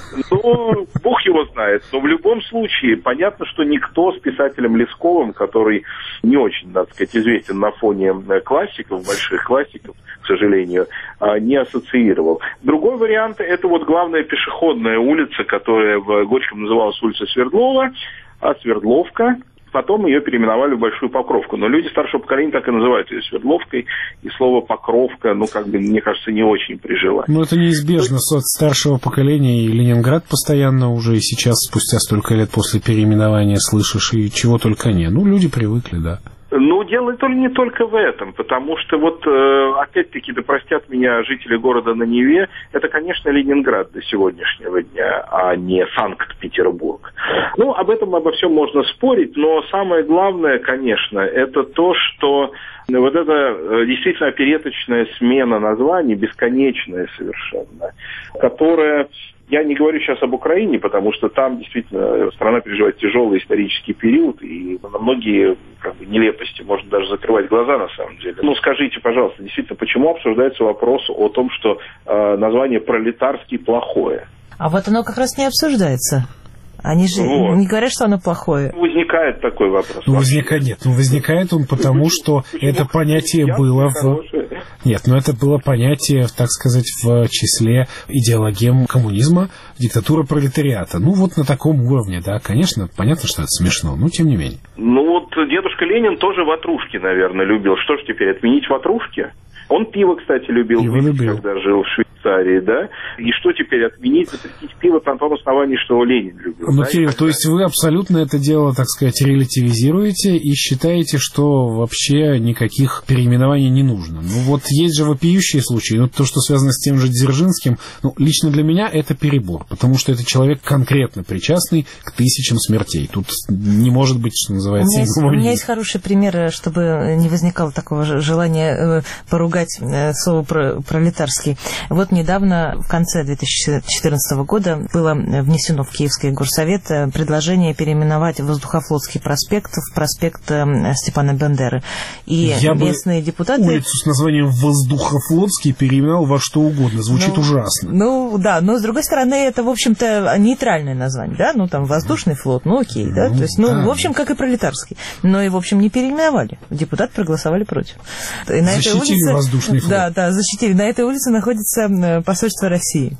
Ну, бог его знает. Но в любом случае, понятно, что никто с писателем Лесковым, который не очень, так сказать, известен на фоне классиков, больших классиков, к сожалению, не ассоциировал. Другой вариант – это вот главная пешеходная улица, которая в Горьком называлась улица Свердлова, а Свердловка. Потом ее переименовали в Большую Покровку. Но люди старшего поколения так и называют ее Свердловкой. И слово «покровка», ну, как бы, мне кажется, не очень прижилось. Ну, это неизбежно. От старшего поколения и Ленинград постоянно уже, и сейчас, спустя столько лет после переименования, слышишь, и чего только не. Ну, люди привыкли, да. Ну, дело то ли не только в этом, потому что вот, э, опять-таки, да простят меня жители города на Неве, это, конечно, Ленинград до сегодняшнего дня, а не Санкт-Петербург. Ну, об этом, обо всем можно спорить, но самое главное, конечно, это то, что вот эта действительно опереточная смена названий, бесконечная совершенно, которая... Я не говорю сейчас об Украине, потому что там действительно страна переживает тяжелый исторический период, и на многие, как бы, нелепости можно даже закрывать глаза на самом деле. Ну, скажите, пожалуйста, действительно, почему обсуждается вопрос о том, что э, название «пролетарский» плохое? А вот оно как раз не обсуждается. Они же вот. Не говорят, что оно плохое. Возникает такой вопрос. Ну, возникает, нет, ну, возникает он потому, что Почему? это понятие Я было в... Хорошее. Нет, ну, это было понятие, так сказать, в числе идеологем коммунизма, диктатура пролетариата. Ну, вот на таком уровне, да, конечно, понятно, что это смешно, но тем не менее. Ну, вот дедушка Ленин тоже ватрушки, наверное, любил. Что ж теперь, отменить ватрушки? Он пиво, кстати, любил, пиво выпить, любил. когда жил в Швейцарии, да? И что теперь, отменить, запретить пиво на том основании, что Ленин любил? Ну, да? Кирилл, то есть вы абсолютно это дело, так сказать, релятивизируете и считаете, что вообще никаких переименований не нужно. Ну, вот есть же вопиющие случаи, ну, то, что связано с тем же Дзержинским, ну, лично для меня это перебор, потому что это человек конкретно причастный к тысячам смертей. Тут не может быть, что называется... У меня есть, у меня есть хороший пример, чтобы не возникало такого желания поругать слово пролетарский. Вот недавно, в конце две тысячи четырнадцатого года, было внесено в Киевский горсовет предложение переименовать Воздухофлотский проспект в проспект Степана Бандеры. И Я местные бы депутаты... улицу с названием Воздухофлотский переименовал во что угодно. Звучит ну, ужасно. Ну, да, но, с другой стороны, это, в общем-то, нейтральное название, да? Ну, там, воздушный флот, ну, окей, да? Ну, То есть, ну, да. в общем, как и пролетарский. Но и, в общем, не переименовали. Депутаты проголосовали против. И на Защитили этой улице... воздушный флот. Да, да, защитили. На этой улице находится посольство России.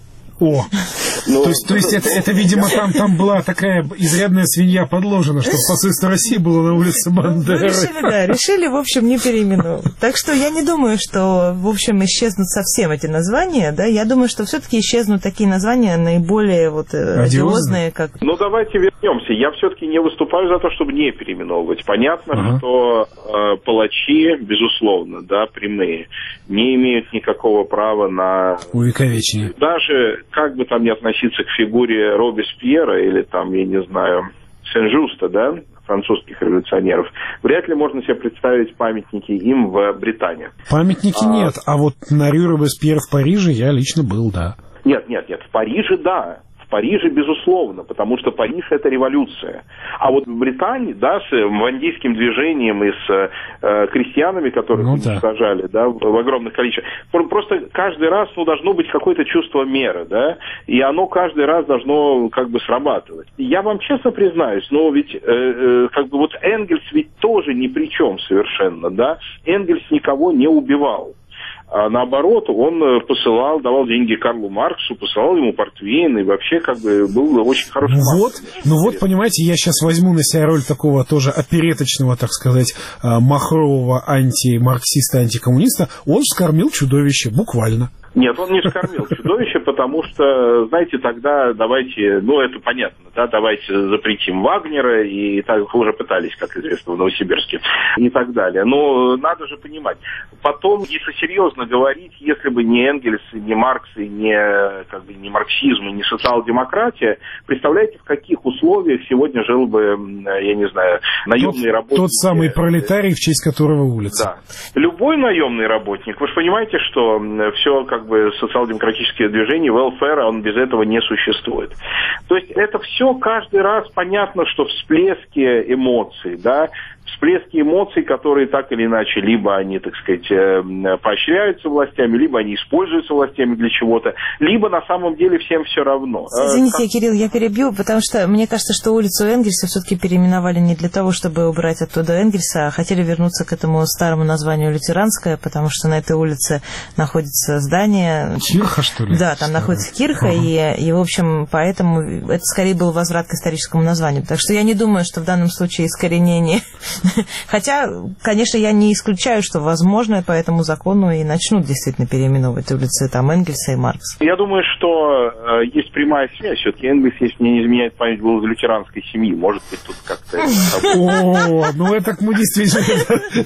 О, Ну, то есть, то есть это, это, видимо, там, там была такая изрядная свинья подложена, чтобы посольство России было на улице Бандеры. Ну, решили, да, решили, в общем, не переименовывать. Так что я не думаю, что, в общем, исчезнут совсем эти названия, да, я думаю, что все-таки исчезнут такие названия наиболее вот одиозные, как... Ну, давайте вернемся. Я все-таки не выступаю за то, чтобы не переименовывать. Понятно, Ага. что э, палачи, безусловно, да, прямые, не имеют никакого права на... Увековечение. Даже, как бы там ни относиться к фигуре Робеспьера или там, я не знаю, Сен-Жуста, да, французских революционеров, вряд ли можно себе представить памятники им в Британии. Памятники А- нет, а вот на Рю Робеспьер в Париже я лично был, да. Нет, нет, нет, в Париже да. В Париже, безусловно, потому что Париж – это революция. А вот в Британии, да, с вандийским движением и с э, крестьянами, которых Ну да. уничтожали, да, в, в огромных количествах, про- просто каждый раз, ну, должно быть какое-то чувство меры, да, и оно каждый раз должно как бы срабатывать. И я вам честно признаюсь, но ведь э, э, как бы вот Энгельс ведь тоже ни при чем совершенно, да, Энгельс никого не убивал. А наоборот, он посылал, давал деньги Карлу Марксу, посылал ему портвейн, и вообще как бы был очень хороший Ну вот, Маркс. ну вот, понимаете, я сейчас возьму на себя роль такого тоже опереточного, так сказать, а, махрового антимарксиста, антикоммуниста. Он вскормил чудовище, буквально. Нет, он не скормил чудовище, потому что, знаете, тогда давайте, ну это понятно, да, давайте запретим Вагнера, и так уже пытались, как известно, в Новосибирске, и так далее. Но надо же понимать, потом, если серьезно говорить, если бы не Энгельс, не Маркс, и не, как бы, не марксизм, и не социал-демократия, представляете, в каких условиях сегодня жил бы, я не знаю, наемный Тот, работник. тот самый пролетарий, в честь которого улица. Да. Любой наемный работник, вы же понимаете, что все как бы социал-демократические движения, welfare, он без этого не существует. То есть это все каждый раз понятно, что всплески эмоций, да, всплески эмоций, которые так или иначе, либо они, так сказать, поощряются властями, либо они используются властями для чего-то, либо на самом деле всем все равно. Извините, Кирилл, я перебью, потому что мне кажется, что улицу Энгельса все-таки переименовали не для того, чтобы убрать оттуда Энгельса, а хотели вернуться к этому старому названию Лютеранская, потому что на этой улице находится здание... Кирха, что ли? Да, там Старая. находится Кирха, Ага. и, и, в общем, поэтому это скорее был возврат к историческому названию. Так что я не думаю, что в данном случае искоренение... Хотя, конечно, я не исключаю, что, возможно, по этому закону и начнут действительно переименовывать улицы там Энгельса и Маркса. Я думаю, что э, есть прямая связь. Все-таки Энгельс, если мне не изменяет память, был из лютеранской семьи. Может быть, тут как-то... О, ну это мы действительно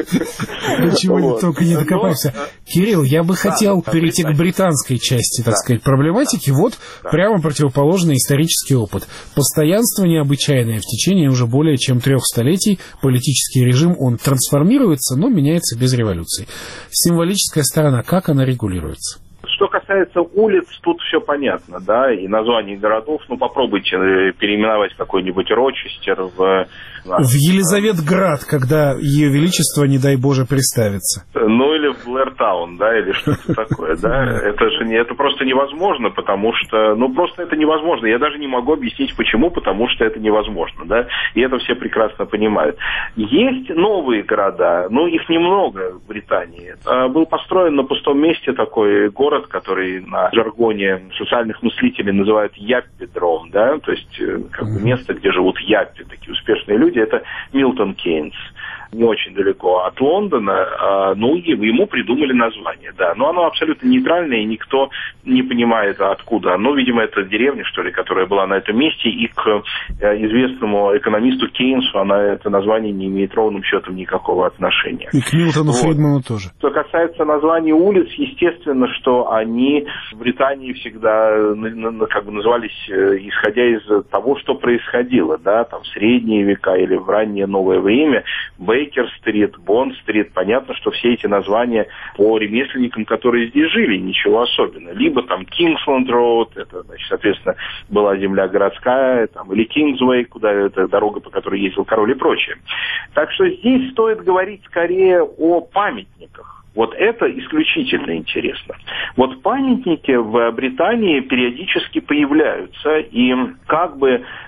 до чего только не докопаемся. Кирилл, я бы хотел перейти к британской части, так сказать, проблематики. Вот прямо противоположный исторический опыт. Постоянство необычайное в течение уже более чем трех столетий. Политический режим, он трансформируется, но меняется без революции. Символическая сторона, как она регулируется? Что касается улиц, тут все понятно, да, и названий городов. Ну, попробуйте переименовать какой-нибудь Рочестер в... В Елизаветград, когда Ее Величество, не дай Боже, приставится. Ну, или в Блэртаун, да, или что-то такое, да. Это же не, это просто невозможно, потому что... Ну, просто это невозможно. Я даже не могу объяснить, почему, потому что это невозможно, да. И это все прекрасно понимают. Есть новые города, но их немного в Британии. Был построен на пустом месте такой город, который на жаргоне социальных мыслителей называют яппидром, да, то есть как бы место, где живут яппи, такие успешные люди, это Милтон Кейнс. Не очень далеко от Лондона, ну, ему придумали название, да. Но оно абсолютно нейтральное, и никто не понимает, откуда оно. Видимо, это деревня, что ли, которая была на этом месте, и к известному экономисту Кейнсу она, это название не имеет ровным счетом никакого отношения. И к Милтону Вот. Фридману тоже. Что касается названий улиц, естественно, что они в Британии всегда как бы назывались, исходя из того, что происходило, да, там в средние века или в раннее новое время. Бейкер-стрит, Бонд-стрит, понятно, что все эти названия по ремесленникам, которые здесь жили, ничего особенного. Либо там Кингсленд-роуд, это, значит, соответственно, была земля городская, там, или Кингсвей, куда это дорога, по которой ездил король и прочее. Так что здесь стоит говорить скорее о памятниках. Вот это исключительно интересно. Вот памятники в Британии периодически появляются, и как бы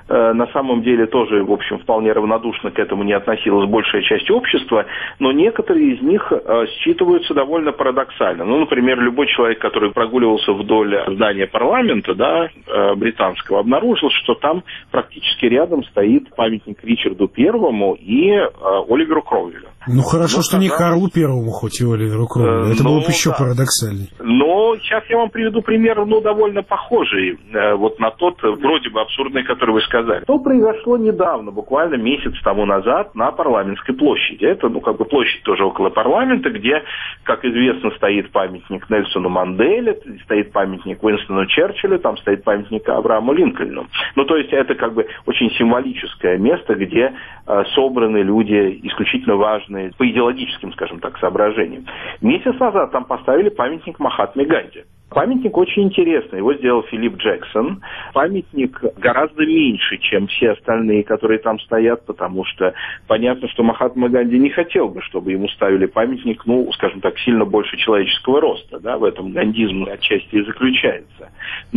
на самом деле тоже, в общем, вполне равнодушно к этому не относилась большая часть общества, но некоторые из них считываются довольно парадоксально. Ну, например, любой человек, который прогуливался вдоль здания парламента, да, британского, обнаружил, что там практически рядом стоит памятник Ричарду Первому и Оливеру Кромвелю. Ну, хорошо, ну, что не Карлу Первому, хоть и Оливеру Кромвелю. Это ну, было бы еще да. парадоксальней. Но сейчас я вам приведу пример, ну, довольно похожий э, вот на тот, вроде бы абсурдный, который вы сказали. Что произошло недавно, буквально месяц тому назад, на Парламентской площади. Это, ну, как бы площадь тоже около парламента, где, как известно, стоит памятник Нельсону Манделе, стоит памятник Уинстону Черчиллю, там стоит памятник Аврааму Линкольну. Ну, то есть это как бы очень символическое место, где э, собраны люди исключительно важные по идеологическим, скажем так, соображениям. Месяц назад там поставили памятник Махатме Ганди. Памятник очень интересный, его сделал Филипп Джексон. Памятник гораздо меньше, чем все остальные, которые там стоят, потому что понятно, что Махатма Ганди не хотел бы, чтобы ему ставили памятник, ну, скажем так, сильно больше человеческого роста, да, в этом гандизм отчасти и заключается.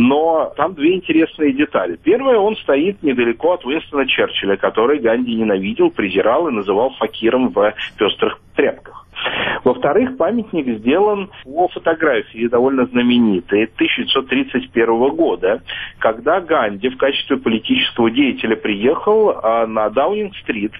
Но там две интересные детали. Первое, он стоит недалеко от Уинстона Черчилля, который Ганди ненавидел, презирал и называл факиром в пестрых тряпках. Во-вторых, памятник сделан по фотографии довольно знаменитой тысяча девятьсот тридцать первого года, когда Ганди в качестве политического деятеля приехал а, на Даунинг-стрит,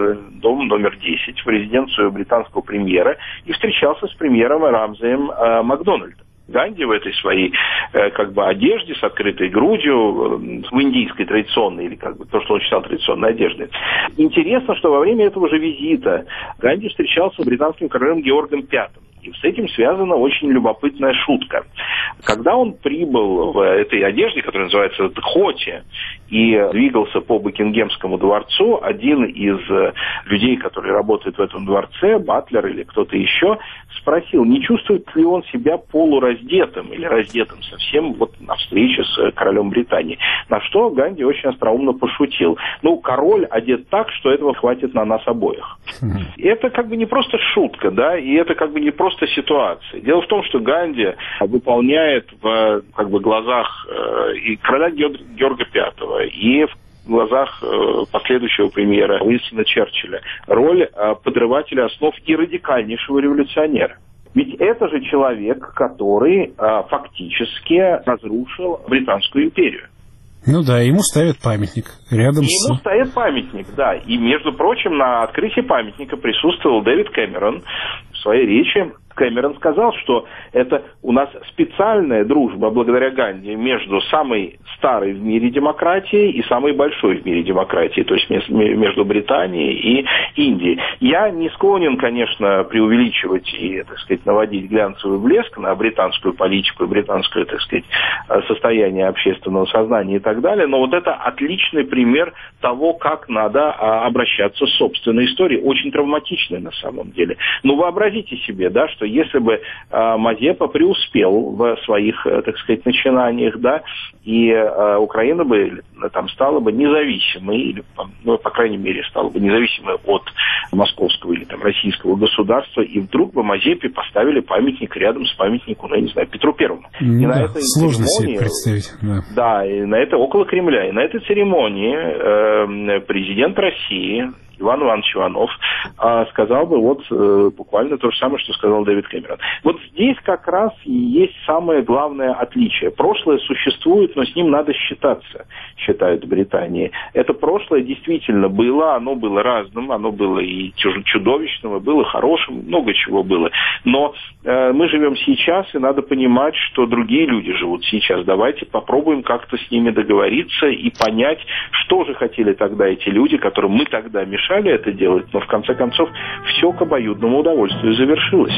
дом номер десять, в резиденцию британского премьера и встречался с премьером Рамзеем а, Макдональдом. Ганди в этой своей э, как бы одежде с открытой грудью, э, в индийской традиционной, или как бы то, что он считал традиционной одеждой. Интересно, что во время этого же визита Ганди встречался с британским королем Георгом Пятым. И с этим связана очень любопытная шутка. Когда он прибыл в этой одежде, которая называется Дхоти, и двигался по Букингемскому дворцу, один из людей, которые работают в этом дворце, батлер или кто-то еще, спросил, не чувствует ли он себя полураздетым или раздетым совсем вот на встрече с королем Британии. На что Ганди очень остроумно пошутил. Ну, король одет так, что этого хватит на нас обоих. Mm-hmm. Это как бы не просто шутка, да, и это как бы не просто ситуация. Дело в том, что Ганди выполняет в как бы глазах э, и короля Георга Пятого, и в глазах э, последующего премьера Уинстона Черчилля роль э, подрывателя основ и радикальнейшего революционера. Ведь это же человек, который э, фактически разрушил Британскую империю. Ну да, ему ставят памятник рядом и с... Ему ставят памятник, да. И, между прочим, на открытии памятника присутствовал Дэвид Кэмерон. В своей речи Кэмерон сказал, что это у нас специальная дружба, благодаря Ганди, между самой старой в мире демократией и самой большой в мире демократией, то есть между Британией и Индией. Я не склонен, конечно, преувеличивать и, так сказать, наводить глянцевый блеск на британскую политику и британское, так сказать, состояние общественного сознания и так далее, но вот это отличный пример того, как надо обращаться с собственной историей, очень травматичной на самом деле. Ну, вообразите себе, да, что если бы э, Мазепа преуспел в своих, э, так сказать, начинаниях, да, и э, Украина бы там стала бы независимой, или, ну, по крайней мере, стала бы независимой от московского или там российского государства, и вдруг бы Мазепе поставили памятник рядом с памятником, ну, я не знаю, Петру Первому. Ну, и на да, этой сложно церемонии, себе представить. Да. да, и на это около Кремля, и на этой церемонии э, президент России Иван Иванович Иванов а, сказал бы вот э, буквально то же самое, что сказал Дэвид Кэмерон. Вот здесь как раз и есть самое главное отличие. Прошлое существует, но с ним надо считаться, считают в Британии. Это прошлое действительно было, оно было разным, оно было и чудовищным, и было хорошим, много чего было. Но э, мы живем сейчас, и надо понимать, что другие люди живут сейчас. Давайте попробуем как-то с ними договориться и понять, что же хотели тогда эти люди, которым мы тогда мешали это делать, но в конце концов все к обоюдному удовольствию завершилось.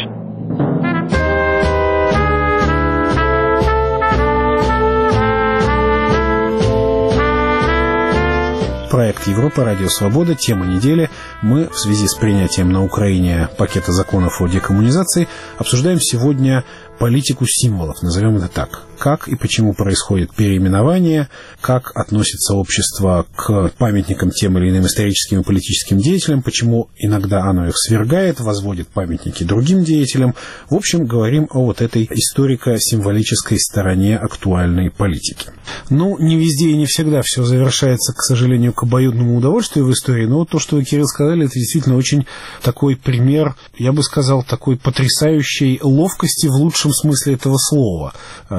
Проект Европа, Радио Свобода, тема недели. Мы в связи с принятием на Украине пакета законов о декоммунизации обсуждаем сегодня политику символов, назовем это так. как и почему происходит переименование, как относится общество к памятникам тем или иным историческим и политическим деятелям, почему иногда оно их свергает, возводит памятники другим деятелям. В общем, говорим о вот этой историко-символической стороне актуальной политики. Ну, не везде и не всегда все завершается, к сожалению, к обоюдному удовольствию в истории, но то, что вы, Кирилл, сказали, это действительно очень такой пример, я бы сказал, такой потрясающей ловкости в лучшем смысле этого слова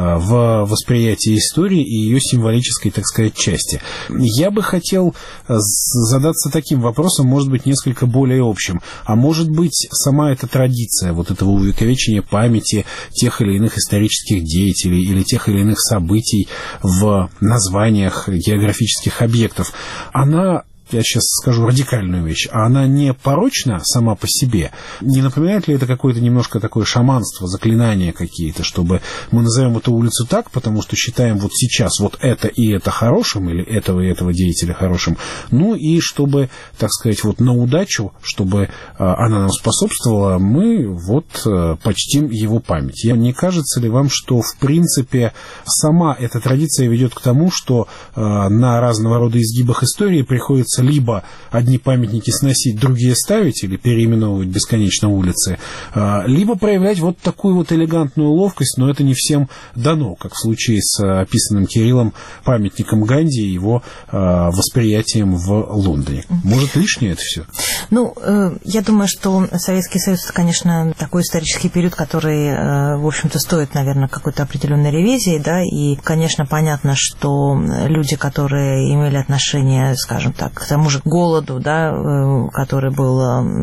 в восприятии истории и ее символической, так сказать, части. Я бы хотел задаться таким вопросом, может быть, несколько более общим. А может быть, сама эта традиция вот этого увековечения памяти тех или иных исторических деятелей или тех или иных событий в названиях географических объектов, она... Я сейчас скажу радикальную вещь, а она не порочна сама по себе? Не напоминает ли это какое-то немножко такое шаманство, заклинания какие-то, чтобы мы назовем эту улицу так, потому что считаем вот сейчас вот это и это хорошим, или этого и этого деятеля хорошим, ну и чтобы, так сказать, вот на удачу, чтобы она нам способствовала, мы вот почтим его память. Не кажется ли вам, что в принципе сама эта традиция ведет к тому, что на разного рода изгибах истории приходится либо одни памятники сносить, другие ставить, или переименовывать бесконечно улицы, либо проявлять вот такую вот элегантную ловкость, но это не всем дано, как в случае с описанным Кириллом памятником Ганди и его восприятием в Лондоне. Может, лишнее это все? Ну, я думаю, что Советский Союз, это, конечно, такой исторический период, который, в общем-то, стоит, наверное, какой-то определенной ревизии, да, и, конечно, понятно, что люди, которые имели отношение, скажем так, к тому же голоду, да, который был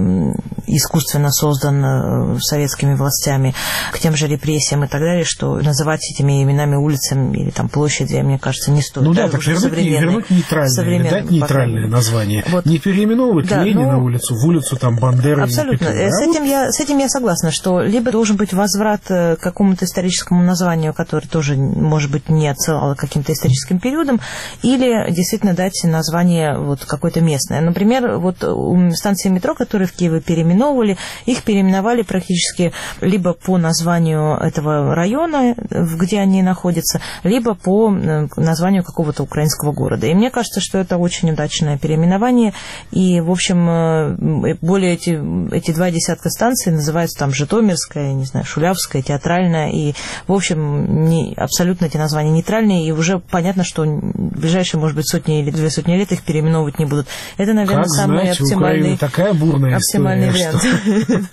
искусственно создан советскими властями, к тем же репрессиям и так далее, что называть этими именами улицами или там площади, мне кажется, не стоит. Ну да, да так вернуть, вернуть нейтральное, дать нейтральное название. Вот. Не переименовывать да, Ленина ну, улицу в улицу там Бандеры. Абсолютно. Петрова, с, этим я, с этим я согласна, что либо должен быть возврат к какому-то историческому названию, которое тоже, может быть, не отсылало к каким-то историческим периодам, или действительно дать название вот какое-то местное. Например, вот станции метро, которые в Киеве переименовывали, их переименовали практически либо по названию этого района, где они находятся, либо по названию какого-то украинского города. И мне кажется, что это очень удачное переименование. И, в общем, более эти, эти два десятка станций называются там Житомирская, не знаю, Шулявская, Театральная. И, в общем, не, абсолютно эти названия нейтральные. И уже понятно, что в ближайшие, может быть, сотни или две сотни лет их переименовывать не будут. Это, наверное, как самый знать, оптимальный, такая бурная оптимальный история, вариант.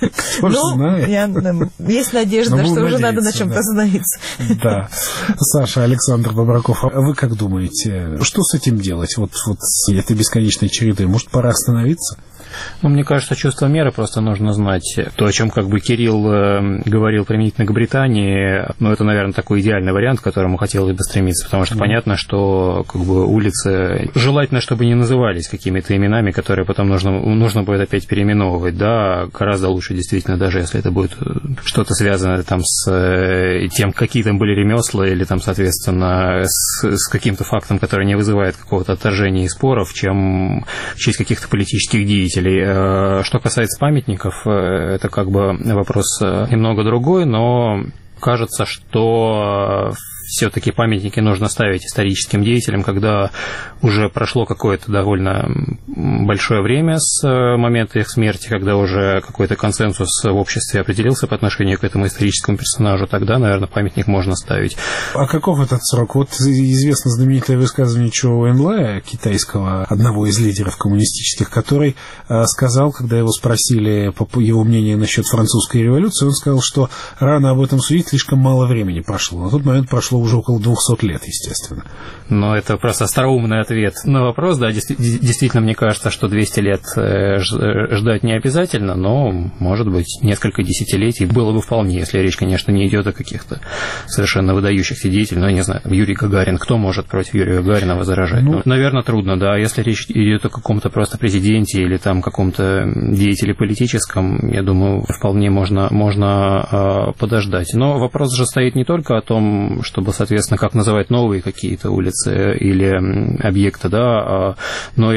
Ну, есть надежда, что уже надо на чем-то остановиться. Да. Саша, Александр Бобраков, а вы как думаете, что с этим делать? Вот, вот с этой бесконечной чередой, может, пора остановиться? Ну, мне кажется, чувство меры просто нужно знать. То, о чем как бы Кирилл э, говорил применительно к Британии, ну, это, наверное, такой идеальный вариант, к которому хотелось бы стремиться, потому что mm. понятно, что как бы улицы желательно, чтобы не назывались какими-то именами, которые потом нужно, нужно будет опять переименовывать, да, гораздо лучше действительно, даже если это будет что-то связанное там с э, тем, какие там были ремесла, или там, соответственно, с, с каким-то фактом, который не вызывает какого-то отторжения и споров, чем в честь каких-то политических деятелей. Что касается памятников, это как бы вопрос немного другой, но кажется, что все-таки памятники нужно ставить историческим деятелям, когда уже прошло какое-то довольно большое время с момента их смерти, когда уже какой-то консенсус в обществе определился по отношению к этому историческому персонажу, тогда, наверное, памятник можно ставить. А каков этот срок? Вот известно знаменитое высказывание Чжоу Энлая, китайского, одного из лидеров коммунистических, который сказал, когда его спросили по его мнению насчет французской революции, он сказал, что рано об этом судить, слишком мало времени прошло. На тот момент прошло уже около двухсот лет, естественно. Но это просто остроумный ответ на вопрос. Да, действительно, мне кажется, что двести лет ждать не обязательно, но, может быть, несколько десятилетий было бы вполне, если речь, конечно, не идет о каких-то совершенно выдающихся деятелях. Ну, я не знаю, Юрий Гагарин, кто может против Юрия Гагарина возражать? Ну, ну, наверное, трудно, да. Если речь идет о каком-то просто президенте или там каком-то деятеле политическом, я думаю, вполне можно, можно э, подождать. Но вопрос же стоит не только о том, чтобы, соответственно, как называть новые какие-то улицы или объекты, да, но я вот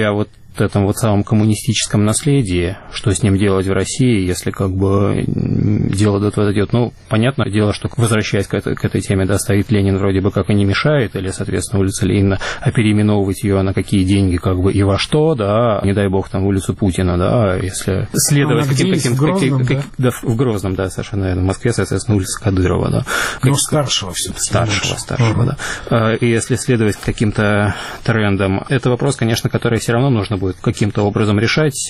этом вот самом коммунистическом наследии, что с ним делать в России, если как бы дело до этого идет. Ну, понятное дело, что, возвращаясь к этой, к этой теме, да, стоит Ленин вроде бы как и не мешает, или, соответственно, улица Ленина, а переименовывать ее на какие деньги, как бы, и во что, да, не дай бог, там, улицу Путина, да, если следовать каким-то... Каким, в Грозном, каким, да? Как, да, в Грозном, да, совершенно верно. В Москве, соответственно, улица Кадырова, да. Но как, старшего все-таки. Старшего, старшего, uh-huh. да. И если следовать каким-то трендам, это вопрос, конечно, который все равно нужно будет каким-то образом решать.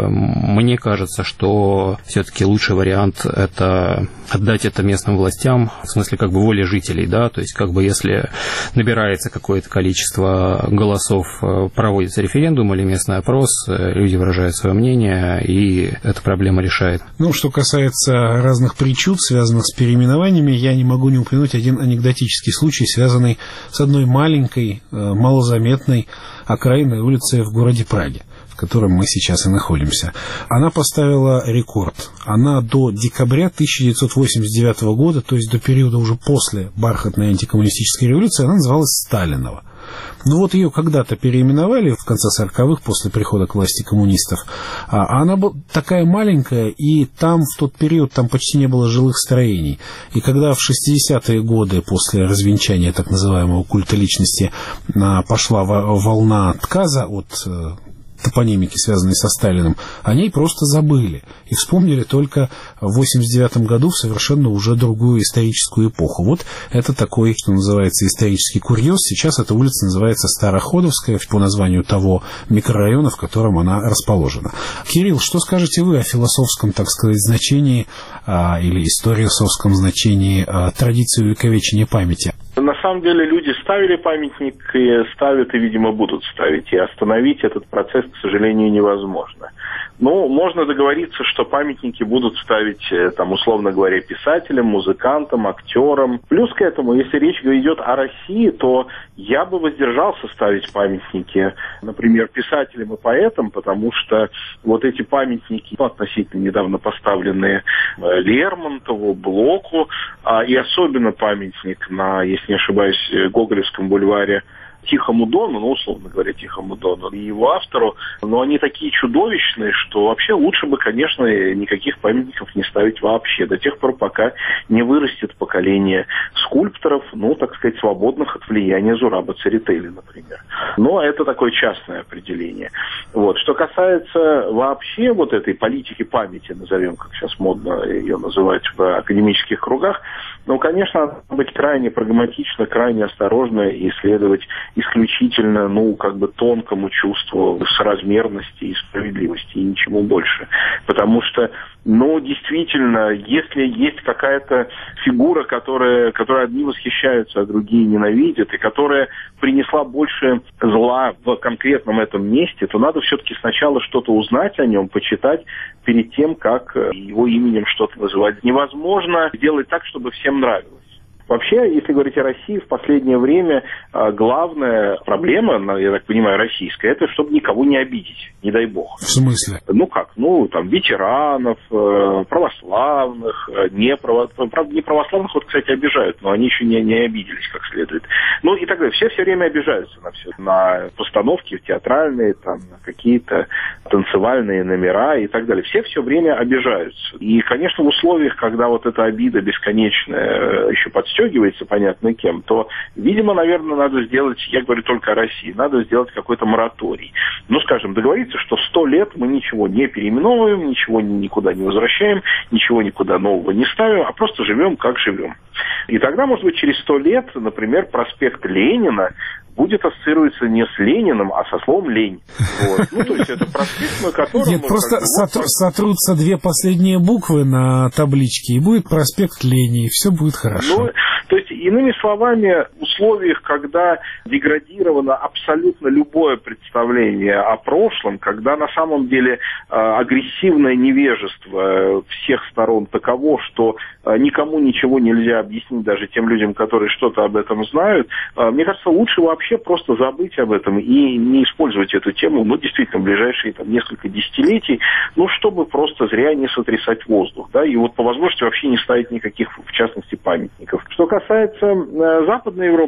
Мне кажется, что все-таки лучший вариант – это отдать это местным властям, в смысле как бы воли жителей, да, то есть как бы если набирается какое-то количество голосов, проводится референдум или местный опрос, люди выражают свое мнение, и эта проблема решает. Ну, что касается разных причуд, связанных с переименованиями, я не могу не упомянуть один анекдотический случай, связанный с одной маленькой, малозаметной окраинной улицей в городе Праге, в котором мы сейчас и находимся. Она поставила рекорд. Она до декабря тысяча девятьсот восемьдесят девятого года, то есть до периода уже после бархатной антикоммунистической революции, она называлась Сталинова. Ну вот ее когда-то переименовали в конце сороковых после прихода к власти коммунистов. А она была такая маленькая, и там в тот период там почти не было жилых строений. И когда в шестидесятые годы после развенчания так называемого культа личности пошла волна отказа от топонимики, связанные со Сталиным, о ней просто забыли и вспомнили только в восемьдесят девятом году в совершенно уже другую историческую эпоху. Вот это такой, что называется, исторический курьез. Сейчас эта улица называется Староходовская по названию того микрорайона, в котором она расположена. Кирилл, что скажете вы о философском, так сказать, значении а, или историосовском значении а, традиции увековечения памяти? На самом деле люди ставили памятник, и ставят, и, видимо, будут ставить. И остановить этот процесс, к сожалению, невозможно. Ну, можно договориться, что памятники будут ставить, там, условно говоря, писателям, музыкантам, актерам. Плюс к этому, если речь идет о России, то я бы воздержался ставить памятники, например, писателям и поэтам, потому что вот эти памятники, относительно недавно поставленные Лермонтову, Блоку, и особенно памятник на, если не ошибаюсь, Гоголевском бульваре Тихому Дону, ну, условно говоря, Тихому Дону, и его автору, но они такие чудовищные, что вообще лучше бы, конечно, никаких памятников не ставить вообще, до тех пор, пока не вырастет поколение скульпторов, ну, так сказать, свободных от влияния Зураба Церетели, например. Но это такое частное определение. Вот. Что касается вообще вот этой политики памяти, назовем, как сейчас модно ее называть в академических кругах, ну, конечно, надо быть крайне прагматично, крайне осторожно и исследовать исключительно, ну, как бы тонкому чувству соразмерности и справедливости, и ничему больше. Потому что, ну, действительно, если есть какая-то фигура, которая, которой одни восхищаются, а другие ненавидят, и которая принесла больше зла в конкретном этом месте, то надо все-таки сначала что-то узнать о нем, почитать, перед тем, как его именем что-то называть. Невозможно сделать так, чтобы всем нравилось. Вообще, если говорить о России, в последнее время главная проблема, я так понимаю, российская, это чтобы никого не обидеть, не дай бог. В смысле? Ну как, ну там ветеранов, православных, не, право, не православных, вот, кстати, обижают, но они еще не, не обиделись как следует. Ну и так далее. Все все время обижаются на все, на постановки театральные, там, на какие-то танцевальные номера и так далее. Все все время обижаются. И, конечно, в условиях, когда вот эта обида бесконечная еще подстегивается, понятно кем, то, видимо, наверное, надо сделать, я говорю только о России, надо сделать какой-то мораторий. Ну, скажем, договориться, что сто лет мы ничего не переименовываем, ничего никуда не возвращаем, ничего никуда нового не ставим, а просто живем, как живем. И тогда, может быть, через сто лет, например, проспект Ленина будет ассоциироваться не с Лениным, а со словом «лень». Вот. Ну, то есть это проспект, на котором... Нет, просто сотру, сотрутся две последние буквы на табличке, и будет проспект Лени, и все будет хорошо. Ну, то есть, иными словами, в условиях, когда деградировано абсолютно любое представление о прошлом, когда на самом деле агрессивное невежество всех сторон таково, что никому ничего нельзя объяснить, даже тем людям, которые что-то об этом знают, мне кажется, лучше вообще просто забыть об этом и не использовать эту тему, ну, действительно, в ближайшие там, несколько десятилетий, ну, чтобы просто зря не сотрясать воздух, да, и вот по возможности вообще не ставить никаких, в частности, памятников. Что касается э, Западной Европы,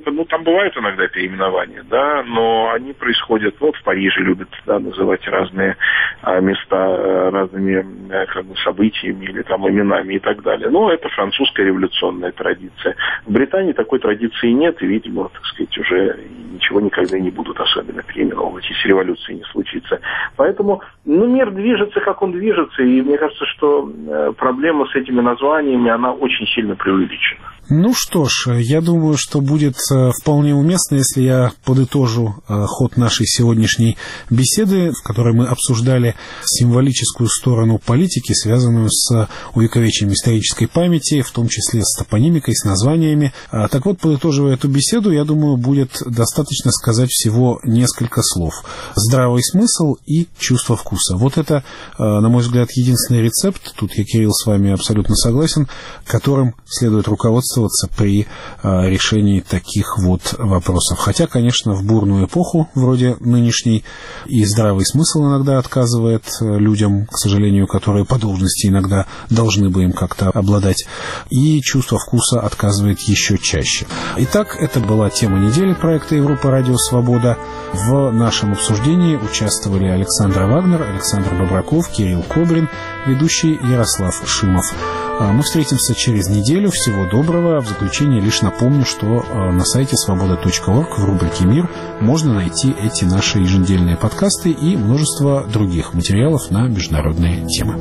Европы, ну, там бывают иногда переименования, да, но они происходят, вот в Париже любят, да, называть разные а, места разными а, как бы, событиями или там именами и так далее. Но это французская революционная традиция. В Британии такой традиции нет, и, видимо, так сказать, уже ничего никогда не будут особенно переименовывать, если революции не случится. Поэтому, ну, мир движется, как он движется, и мне кажется, что э, проблема с этими названиями, она очень сильно преувеличена. Ну что ж, я думаю, что будет вполне уместно, если я подытожу ход нашей сегодняшней беседы, в которой мы обсуждали символическую сторону политики, связанную с увековечением исторической памяти, в том числе с топонимикой, с названиями. Так вот, подытоживая эту беседу, я думаю, будет достаточно сказать всего несколько слов. Здравый смысл и чувство вкуса. Вот это, на мой взгляд, единственный рецепт, тут я, Кирилл, с вами абсолютно согласен, которым следует руководствоваться при а, решении таких вот вопросов. Хотя, конечно, в бурную эпоху, вроде нынешней, и здравый смысл иногда отказывает людям, к сожалению, которые по должности иногда должны бы им как-то обладать, и чувство вкуса отказывает еще чаще. Итак, это была тема недели проекта Европа Радио Свобода. В нашем обсуждении участвовали Александр Вагнер, Александр Бобраков, Кирилл Кобрин, ведущий Ярослав Шимов. Мы встретимся через неделю. Всего доброго. В заключение лишь напомню, что на сайте свобода точка орг в рубрике «Мир» можно найти эти наши еженедельные подкасты и множество других материалов на международные темы.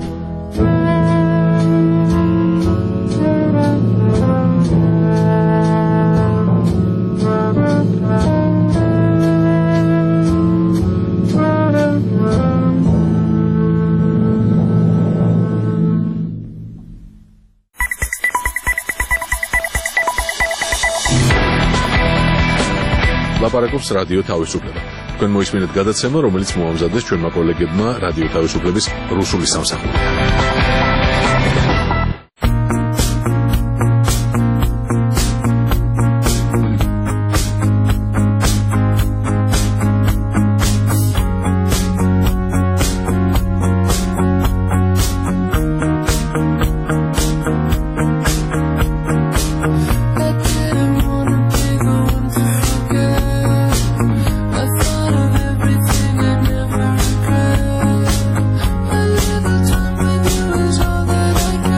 ლაპარაკობს რადიო თავისუფლება. თქვენ მოისმინეთ გადაცემა, რომელიც მოამზადეს ჩვენმა კოლეგებმა რადიო თავისუფლების რუსული სამსახური. I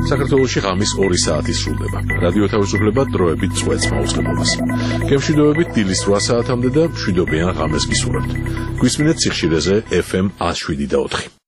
საქართველოში ღამის ორი საათი სრულდება. რადიო თავისუფლება დროებით წვეთს მაუწყებლობას. გემშვიდობებით დილის რვა საათამდე და მშვიდობიან ღამეს გისურვებთ. გვისმინეთ სიხშირეზე ეფ ემ ათს შვიდი და ოთხი.